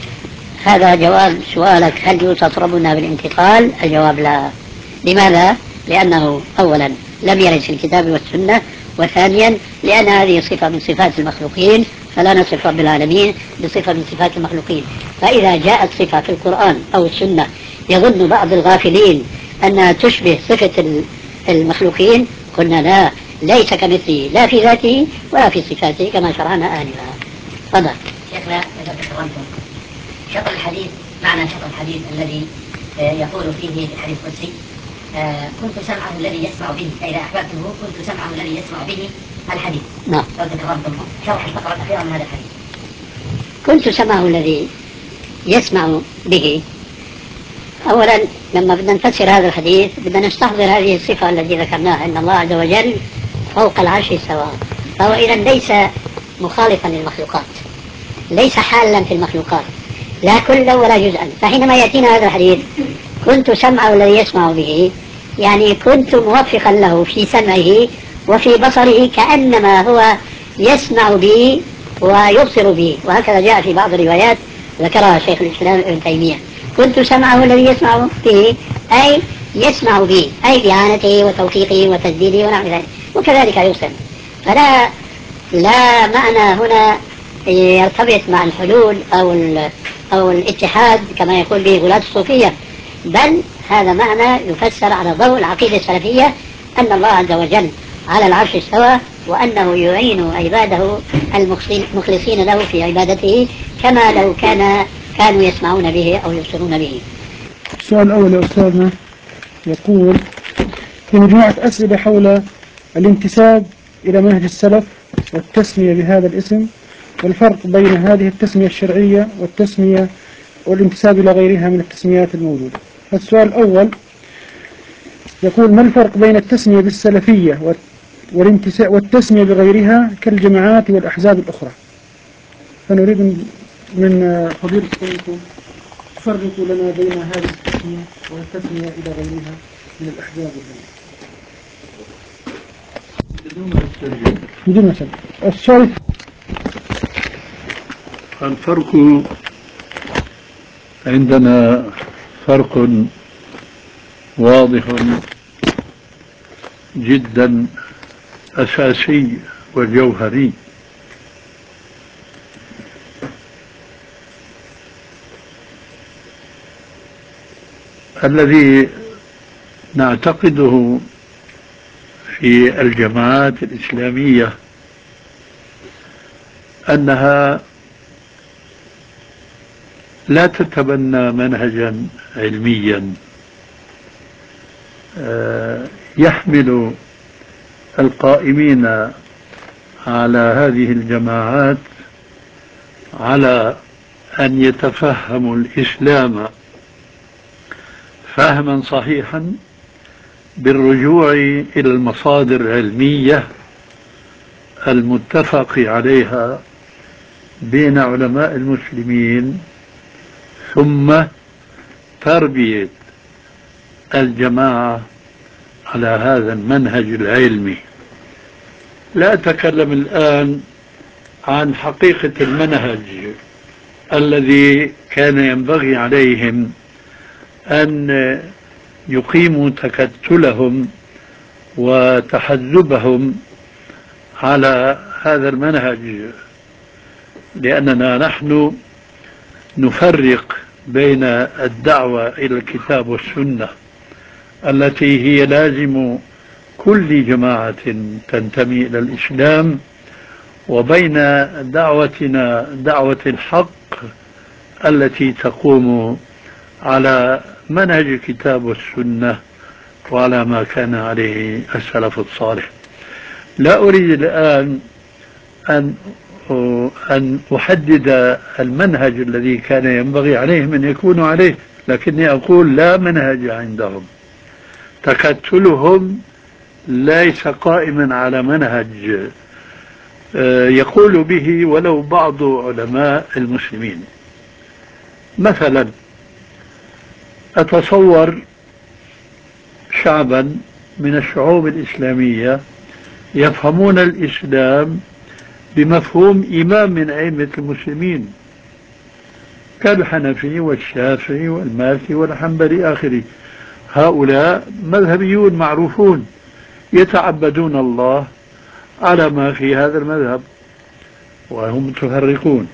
Speaker 7: هذا جواب سؤالك هل يوصف ربنا بالانتقال؟ الجواب لا. لماذا؟ لأنه أولا لم يرد في الكتاب والسنة، وثانيا لأن هذه صفة من صفات المخلوقين فلا نصف رب العالمين بصفة من صفات المخلوقين. فإذا جاءت صفة في القرآن أو السنة يظن بعض الغافلين أنها تشبه صفة المخلوقين قلنا لا، ليس كمثله لا في ذاته ولا في صفاته كما شرعنا آنفا. تفضل شيخنا. إذا تكرمتم شطر الحديث، معنى شطر الحديث الذي يقول فيه في الحديث القدسي كنت سمعه الذي يسمع به، فإذا أحببته كنت سمعه الذي يسمع به الحديث. نعم. لو تكرمتم شرح الفقرة الأخيرة من هذا الحديث. كنت سمعه الذي يسمع به. أولا لما بدنا نفسر هذا الحديث بدنا نستحضر هذه الصفة التي ذكرناها، أن الله عز وجل فوق العرش سواء، فهو إذا ليس مخالفا للمخلوقات، ليس حالا في المخلوقات لا كلا ولا جزءا. فحينما يأتينا هذا الحديث كنت سمعه الذي يسمع به، يعني كنت موفقا له في سمعه وفي بصره كأنما هو يسمع به ويبصر به، وهكذا جاء في بعض الروايات ذكرها شيخ الإسلام ابن تيمية. كنت سمعه الذي يسمع به أي يسمع به أي بإعانته وتوفيقه وتسديده ونحو ذلك، وكذلك يبصر. فلا لا معنى هنا يرتبط مع الحلول أو أو الاتحاد كما يقول به غلاة الصوفية، بل هذا معنى يفسر على ضوء العقيدة السلفية أن الله عز وجل على العرش استوى، وأنه يعين عباده المخلصين له في عبادته كما لو كان كانوا يسمعون به أو يبصرون به.
Speaker 2: السؤال الأول يا أستاذنا يقول في مجموعة أسئلة حول الانتساب إلى منهج السلف والتسمية بهذا الاسم، والفرق بين هذه التسمية الشرعية والتسمية والانتساب إلى غيرها من التسميات الموجودة. السؤال الأول يقول ما الفرق بين التسمية بالسلفية والتسمية بغيرها كالجماعات والأحزاب الأخرى؟ فنريد من فضيلتكم تفرقوا لنا بين هذه التسمية والتسمية إلى غيرها من الأحزاب بدون مسجد. السؤال
Speaker 1: الفرق عندنا فرق واضح جدا أساسي وجوهري. الذي نعتقده في الجماعات الإسلامية أنها لا تتبنى منهجا علميا يحمل القائمين على هذه الجماعات على أن يتفهموا الإسلام فهما صحيحا بالرجوع إلى المصادر العلمية المتفق عليها بين علماء المسلمين، ثم تربية الجماعة على هذا المنهج العلمي. لا أتكلم الآن عن حقيقة المنهج الذي كان ينبغي عليهم أن يقيموا تكتلهم وتحزبهم على هذا المنهج، لأننا نحن نفرق بين الدعوة إلى الكتاب والسنة التي هي لازم كل جماعة تنتمي إلى الإسلام، وبين دعوتنا دعوة الحق التي تقوم على منهج الكتاب والسنة وعلى ما كان عليه السلف الصالح. لا أريد الآن أن أن أحدد المنهج الذي كان ينبغي عليهم أن يكونوا عليه، لكني أقول لا منهج عندهم، تكتلهم ليس قائما على منهج يقول به ولو بعض علماء المسلمين. مثلا أتصور شعبا من الشعوب الإسلامية يفهمون الإسلام بمفهوم إمام من أئمة المسلمين كالحنفي والشافعي والمالكي والحنبلي آخره. هؤلاء مذهبيون معروفون يتعبدون الله على ما في هذا المذهب وهم متفرقون.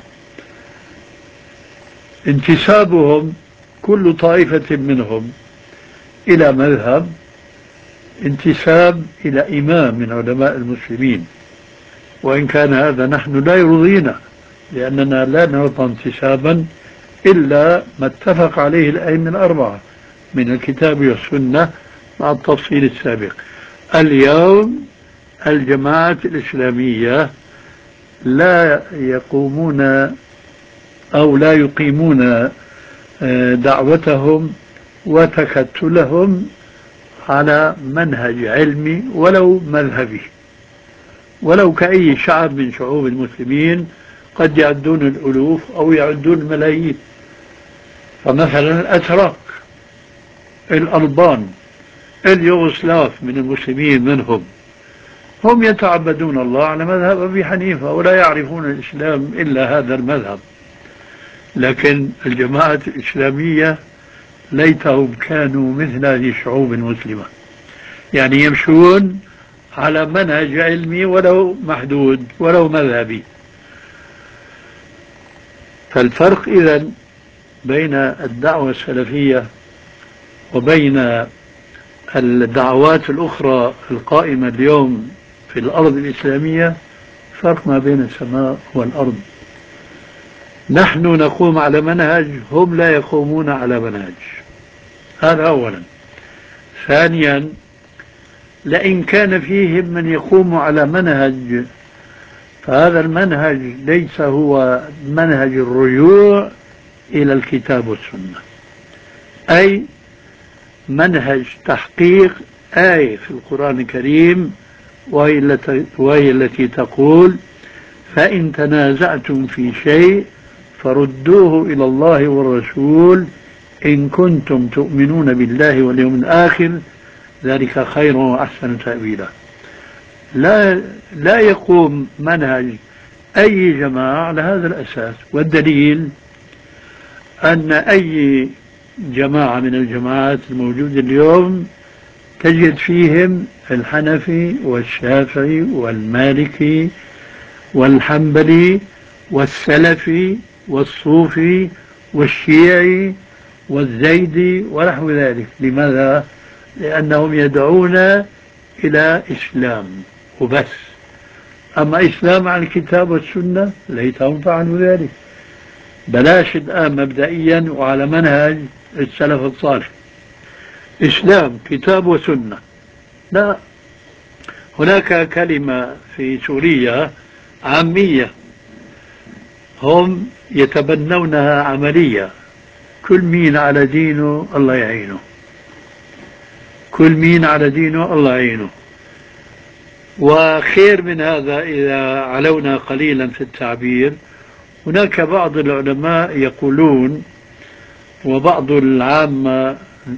Speaker 1: انتسابهم كل طائفة منهم إلى مذهب انتساب إلى إمام من علماء المسلمين، وإن كان هذا نحن لا يرضينا، لأننا لا نرضى انتسابا إلا ما اتفق عليه الأئمة الأربعة من الكتاب والسنة مع التفصيل السابق. اليوم الجماعة الإسلامية لا يقومون أو لا يقيمون دعوتهم وتكتلهم على منهج علمي ولو مذهبي، ولو كأي شعب من شعوب المسلمين قد يعدون الألوف أو يعدون الملايين. فمثلا الأتراك، الألبان، اليوغوسلاف من المسلمين منهم، هم يتعبدون الله على مذهب أبي حنيفة ولا يعرفون الإسلام إلا هذا المذهب. لكن الجماعة الإسلامية ليتهم كانوا مثل هذه الشعوب المسلمة، يعني يمشون على منهج علمي ولو محدود ولو مذهبي. فالفرق إذن بين الدعوة السلفية وبين الدعوات الأخرى القائمة اليوم في الأرض الإسلامية فرق ما بين السماء والأرض. نحن نقوم على منهج، هم لا يقومون على منهج. هذا أولا. ثانيا، لئن كان فيهم من يقوم على منهج فهذا المنهج ليس هو منهج الرجوع إلى الكتاب والسنة، أي منهج تحقيق آية في القرآن الكريم وهي التي, وهي التي تقول: فإن تنازعتم في شيء فردوه إلى الله والرسول إن كنتم تؤمنون بالله واليوم الآخر ذلك خير وأحسن تأويلا. لا, لا يقوم منهج أي جماعة على هذا الأساس، والدليل أن أي جماعة من الجماعات الموجودة اليوم تجد فيهم الحنفي والشافعي والمالكي والحنبلي والسلفي والصوفي والشيعي والزيدي ونحو ذلك. لماذا؟ لأنهم يدعون إلى إسلام وبس، أما إسلام عن الكتاب والسنة ليتهم فعلوا ذلك. بلاش الآن مبدئيا وعلى منهج السلف الصالح إسلام كتاب وسنة، لا، هناك كلمة في سوريا عامية هم يتبنونها عملية: كل مين على دينه الله يعينه، كل مين على دينه الله يعينه. وخير من هذا إذا علونا قليلا في التعبير. هناك بعض العلماء يقولون وبعض العامة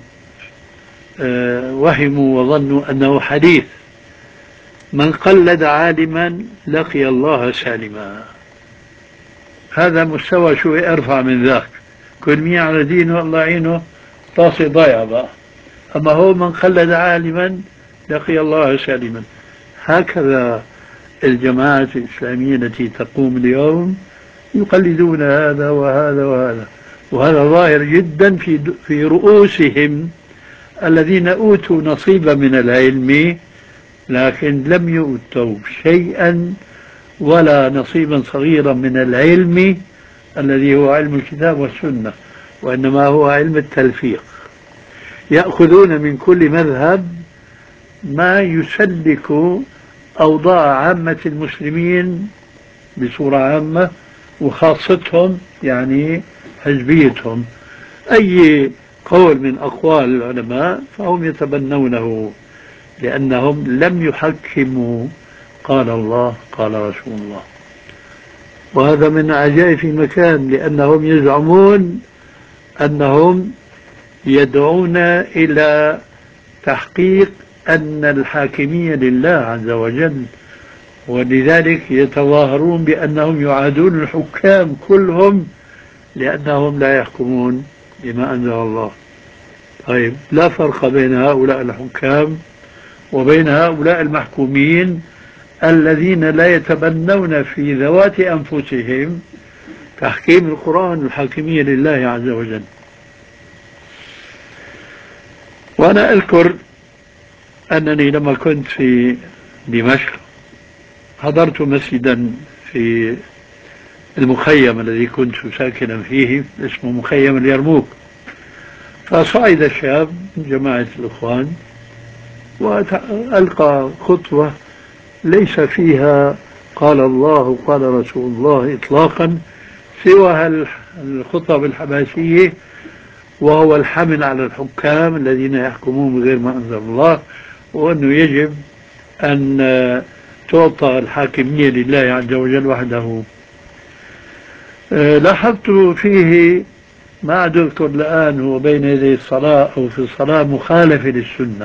Speaker 1: وهموا وظنوا أنه حديث: من قلد عالما لقي الله سالما. هذا مستوى شوي أرفع من ذاك، كل مين على دينه الله يعينه طاسة ضايعة بقى. أما هو من قلد عالما لقي الله سالما. هكذا الجماعات الإسلامية التي تقوم اليوم يقلدون هذا وهذا وهذا، وهذا ظاهر جدا في في رؤوسهم الذين أوتوا نصيبا من العلم لكن لم يؤتوا شيئا ولا نصيبا صغيرا من العلم الذي هو علم الكتاب والسنة، وإنما هو علم التلفيق. يأخذون من كل مذهب ما يسلك أوضاع عامة المسلمين بصورة عامة، وخاصتهم يعني حزبيتهم. أي قول من أقوال العلماء فهم يتبنونه، لأنهم لم يحكموا قال الله قال رسول الله. وهذا من عجائب في مكان، لأنهم يزعمون أنهم يدعون إلى تحقيق أن الحاكمية لله عز وجل، ولذلك يتظاهرون بأنهم يعادون الحكام كلهم لأنهم لا يحكمون بما أنزل الله. طيب، لا فرق بين هؤلاء الحكام وبين هؤلاء المحكومين الذين لا يتبنون في ذوات أنفسهم تحكيم القرآن الحاكمية لله عز وجل. وأنا أذكر أنني لما كنت في دمشق حضرت مسجدا في المخيم الذي كنت ساكنا فيه اسمه مخيم اليرموك. فصعد شاب من جماعة الإخوان وألقى خطوة ليس فيها قال الله قال رسول الله إطلاقا، سوى الخطب الحماسية، وهو الحمل على الحكام الذين يحكمون بغير ما أنزل الله، وأنه يجب أن تعطى الحاكمية لله عز وجل وحده. لاحظت فيه ما عاد أذكر الآن هو بين يدي الصلاة أو في الصلاة مخالفة للسنة.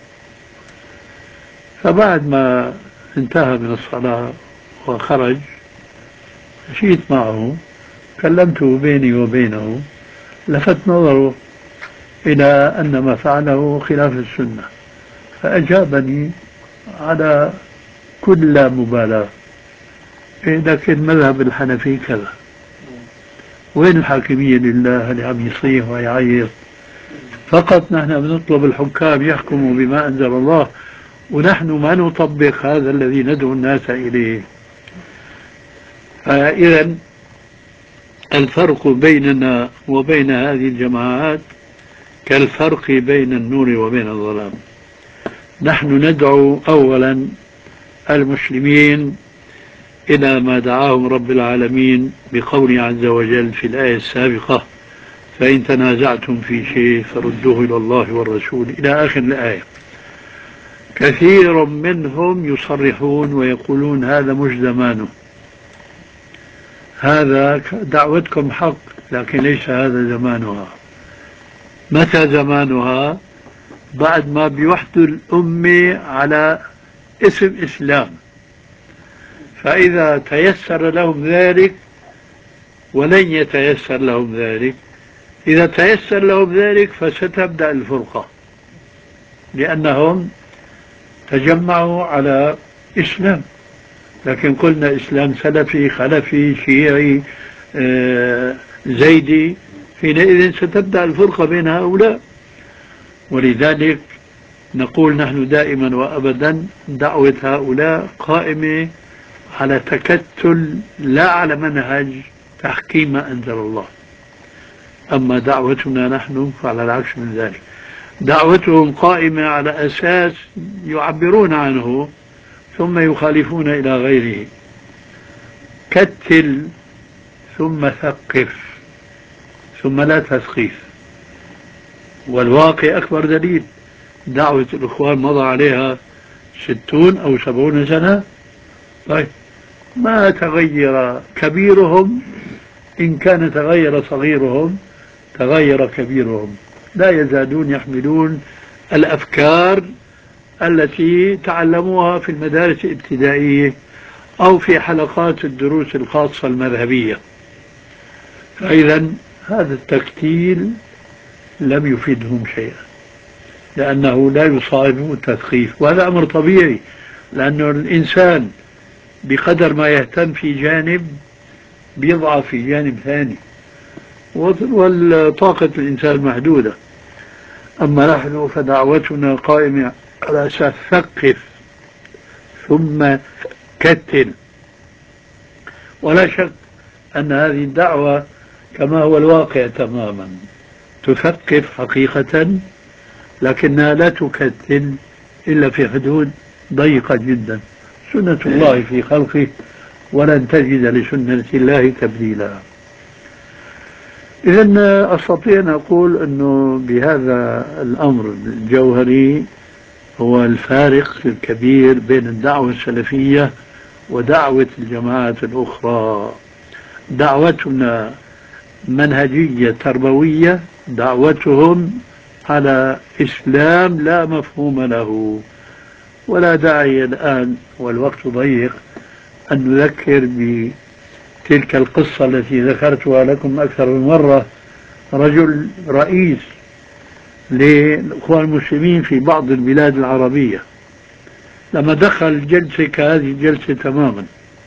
Speaker 1: فبعد ما انتهى من الصلاة وخرج مشيت معه كلمته بيني وبينه، لفت نظره إلى أن ما فعله خلاف السنة، فأجابني على كل لا مبالاة: لكن المذهب الحنفي كذا، وين الحاكمية لله اللي عم يصيح ويعيط؟ فقط نحن بنطلب الحكام يحكموا بما أنزل الله، ونحن ما نطبق هذا الذي ندعو الناس إليه. فإذا الفرق بيننا وبين هذه الجماعات كالفرق بين النور وبين الظلام. نحن ندعو أولا المسلمين إلى ما دعاهم رب العالمين بقوله عز وجل في الآية السابقة: فإن تنازعتم في شيء فردوه إلى الله والرسول، إلى آخر الآية. كثير منهم يصرحون ويقولون هذا مش زمانه، هذا دعوتكم حق لكن ليس هذا زمانها. متى زمانها؟ بعد ما بيوحدوا الأمة على اسم إسلام. فإذا تيسر لهم ذلك، ولن يتيسر لهم ذلك، إذا تيسر لهم ذلك فستبدأ الفرقة، لأنهم تجمعوا على إسلام. لكن قلنا إسلام سلفي خلفي شيعي آه زيدي، حينئذ ستبدأ الفرقة بين هؤلاء. ولذلك نقول نحن دائما وأبدا دعوة هؤلاء قائمة على تكتل لا على منهج تحكيم ما أنزل الله. أما دعوتنا نحن فعلى العكس من ذلك، دعوتهم قائمة على أساس يعبرون عنه ثم يخالفون إلى غيره. كتل ثم ثقف ثم لا تثقيف. والواقع أكبر دليل، دعوة الإخوان مضى عليها ستون أو سبعون سنة. طيب ما تغير كبيرهم، إن كان تغير صغيرهم تغير كبيرهم، لا يزالون يحملون الأفكار التي تعلموها في المدارس الابتدائية أو في حلقات الدروس الخاصة المذهبية. فإذا هذا التكتيل لم يفيدهم شيئا، لأنه لا يصاحبه التثقيف، وهذا أمر طبيعي، لأن الإنسان بقدر ما يهتم في جانب بيضعف في جانب ثاني، والطاقة الإنسان محدودة. أما نحن فدعوتنا قائمة على أساس ثقف ثم كتل. ولا شك أن هذه الدعوة كما هو الواقع تماما، تثقف حقيقة، لكنها لا تكتل إلا في حدود ضيقة جدا. سنة الله في خلقه، ولن تجد لسنة الله تبديلا. إذن أستطيع أن أقول أنه بهذا الأمر الجوهري هو الفارق الكبير بين الدعوة السلفية ودعوة الجماعات الأخرى. دعوتنا منهجية تربوية، دعوتهم على إسلام لا مفهوم له. ولا داعي الآن والوقت ضيق أن نذكر بتلك القصة التي ذكرتها لكم أكثر من مرة. رجل رئيس للإخوان المسلمين في بعض البلاد العربية، لما دخل جلسة كهذه الجلسة تماما،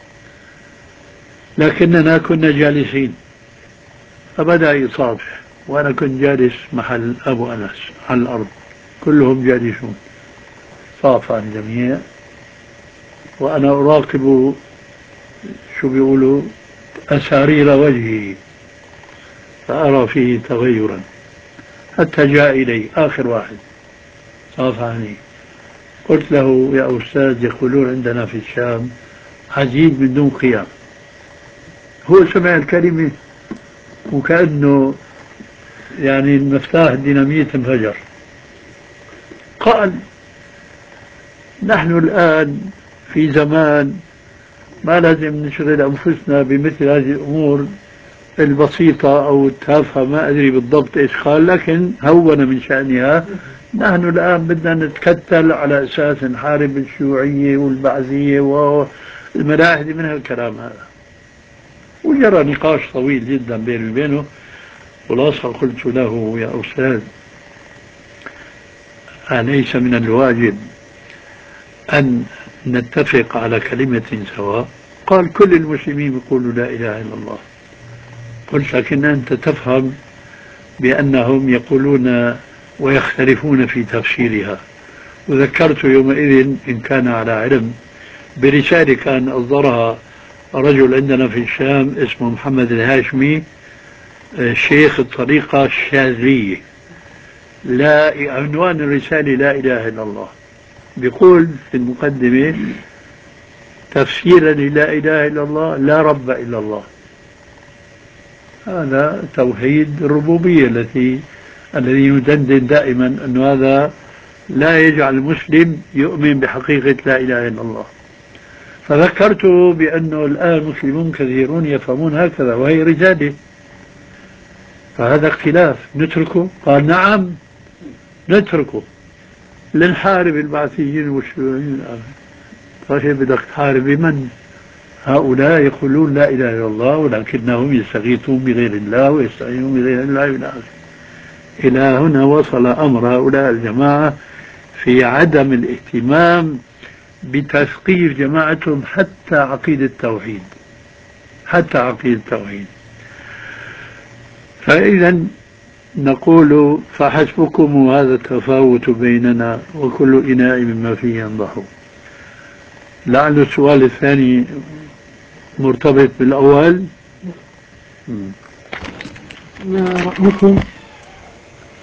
Speaker 1: لكننا كنا جالسين، فبدأ يصافح، وأنا كنت جالس محل أبو أنس على الأرض، كلهم جالسون، صافح الجميع، وأنا أراقب شو بيقولوا أسارير وجهه، فأرى فيه تغيرا، حتى جاء إلي آخر واحد صافحني. قلت له: يا أستاذ، يقولون عندنا في الشام عزيز من دون قيام. هو سمع الكلمة وكأنه يعني المفتاح الديناميت انفجر. قال: نحن الآن في زمان ما لازم نشغل أنفسنا بمثل هذه الأمور البسيطة أو التافهة، ما أدري بالضبط إيش قال، لكن هون من شأنها. نحن الآن بدنا نتكتل على أساس نحارب الشيوعية والبعثية والملاحدة من هالكلام هذا. وجرى نقاش طويل جدا بيني وبينه. خلاصة قلت له: يا أستاذ، أليس من الواجب أن نتفق على كلمة سواء؟ قال: كل المسلمين يقولوا لا إله إلا الله. قلت: لكن أنت تفهم بأنهم يقولون ويختلفون في تفسيرها. وذكرت يومئذ، إن كان على علم، برسالة كان أصدرها رجل عندنا في الشام اسمه محمد الهاشمي، شيخ الطريقة الشاذلية. لا عنوان الرسالة لا إله إلا الله. بيقول في المقدمة: تفسيرا للا إله إلا الله، لا رب إلا الله. هذا توحيد الربوبية التي الذي يدندن دائما أن هذا لا يجعل المسلم يؤمن بحقيقة لا إله إلا الله. فذكرته بأنه الآن المسلمون كثيرون يفهمون هكذا، وهي رسالة، فهذا اختلاف، نتركه؟ قال: نعم نتركه، لنحارب البعثيين والشيوعيين. طيب بدك تحارب من؟ هؤلاء يقولون لا إله إلا الله، ولكنهم يستغيثون بغير الله ويستعينون بغير الله إلى آخره. إلى هنا وصل أمر هؤلاء الجماعة في عدم الاهتمام بتثقيف جماعتهم حتى عقيدة التوحيد، حتى عقيدة التوحيد. فإذا نقول: فحسبكم هذا التفاوت بيننا، وكل إناء مما فيه ينضح. لعل السؤال الثاني مرتبط بالأول.
Speaker 8: ما رأيكم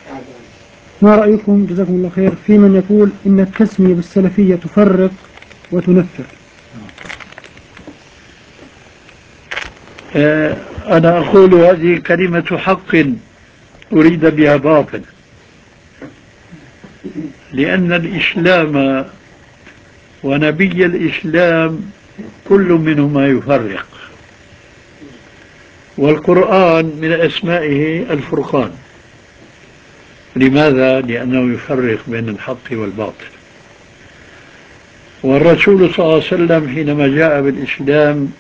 Speaker 8: ما رأيكم جزاكم الله خير في من يقول إن التسمية بالسلفية تفرق وتنفر.
Speaker 1: آه، أنا أقول هذه كلمة حق أريد بها باطل، لأن الإسلام ونبي الإسلام كل منهما يفرق، والقرآن من أسمائه الفرقان. لماذا؟ لأنه يفرق بين الحق والباطل. والرسول صلى الله عليه وسلم حينما جاء بالإسلام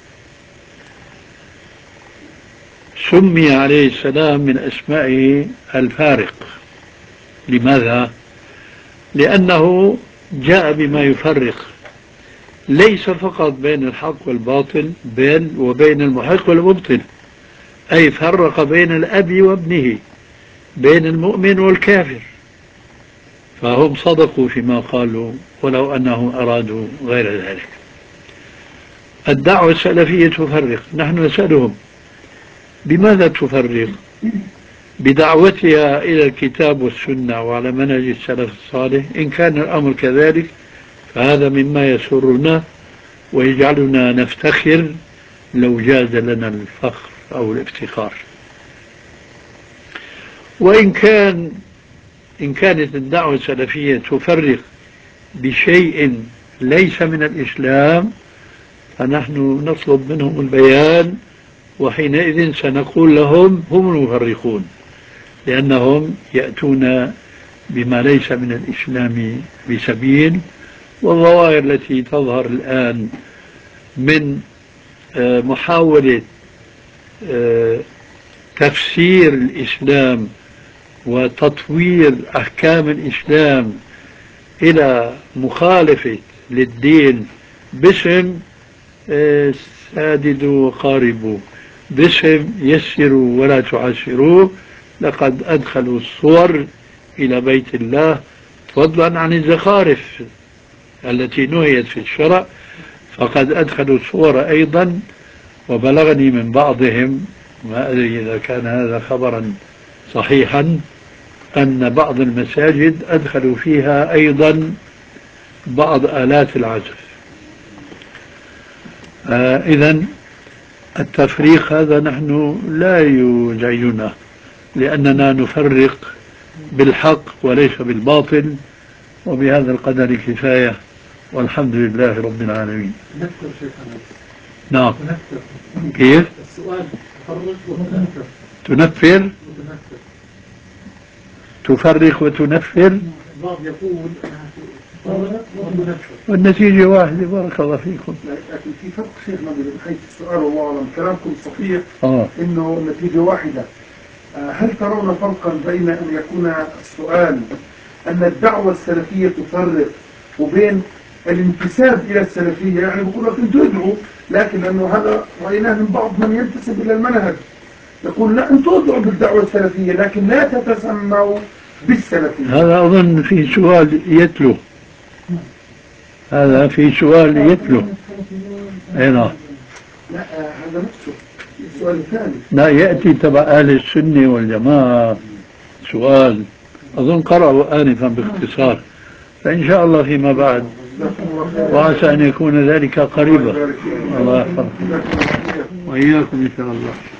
Speaker 1: سمي عليه السلام من أسمائه الفارق. لماذا؟ لأنه جاء بما يفرق ليس فقط بين الحق والباطل، بل وبين المحق والمبطل، أي فرق بين الأب وابنه، بين المؤمن والكافر. فهم صدقوا فيما قالوا ولو أنهم أرادوا غير ذلك. الدعوة السلفية تفرق. نحن نسألهم بماذا تفرق؟ بدعوتها إلى الكتاب والسنة وعلى منهج السلف الصالح. إن كان الأمر كذلك فهذا مما يسرنا ويجعلنا نفتخر لو جاز لنا الفخر أو الافتخار. وإن كان إن كانت الدعوة السلفية تفرق بشيء ليس من الإسلام فنحن نطلب منهم البيان، وحينئذ سنقول لهم هم المفرقون، لأنهم يأتون بما ليس من الإسلام بسبيل. والظواهر التي تظهر الآن من محاولة تفسير الإسلام وتطوير أحكام الإسلام إلى مخالفة للدين باسم ساددوا وقاربوا، باسم يسروا ولا تعسروا، لقد أدخلوا الصور إلى بيت الله فضلا عن الزخارف التي نهيت في الشرع، فقد أدخلوا الصور أيضا. وبلغني من بعضهم، ما أدري إذا كان هذا خبرا صحيحا، أن بعض المساجد أدخلوا فيها أيضا بعض آلات العزف. آه إذن التفريق هذا نحن لا يزعجنا، لأننا نفرق بالحق وليس بالباطل. وبهذا القدر كفاية، والحمد لله رب العالمين.
Speaker 3: تنفر شيخنا.
Speaker 1: نعم.
Speaker 3: تنفر.
Speaker 1: كيف؟
Speaker 3: السؤال تفرق وتنفر.
Speaker 1: تنفر
Speaker 3: وتنفر.
Speaker 1: تفرق وتنفر.
Speaker 3: البعض يقول أنها تفرق وتنفر.
Speaker 1: والنتيجة واحدة. بارك الله فيكم.
Speaker 2: لكن في فرق شيخنا من حيث السؤال، والله أعلم كلامكم صحيح
Speaker 1: آه.
Speaker 2: إنه النتيجة واحدة. هل ترون فرقا بين أن يكون السؤال أن الدعوة السلفية تفرق وبين الانتساب إلى السلفية؟ يعني بقول لك أنتوا ادعوا، لكن أنه هذا رأيناه من بعض من ينتسب إلى المنهج يقول لا أنتوا ادعوا بالدعوة السلفية لكن لا تتسموا بالسلفية.
Speaker 1: هذا أظن في سؤال يتلو، هذا في سؤال يتلو. أي نعم.
Speaker 2: لا هذا نفسه السؤال الثاني.
Speaker 1: لا، يأتي تبع أهل السنة والجماعة سؤال أظن قرأوا آنفا باختصار، فإن شاء الله فيما بعد، وعسى أن يكون ذلك قريبا. الله يحفظكم وإياكم إن شاء الله.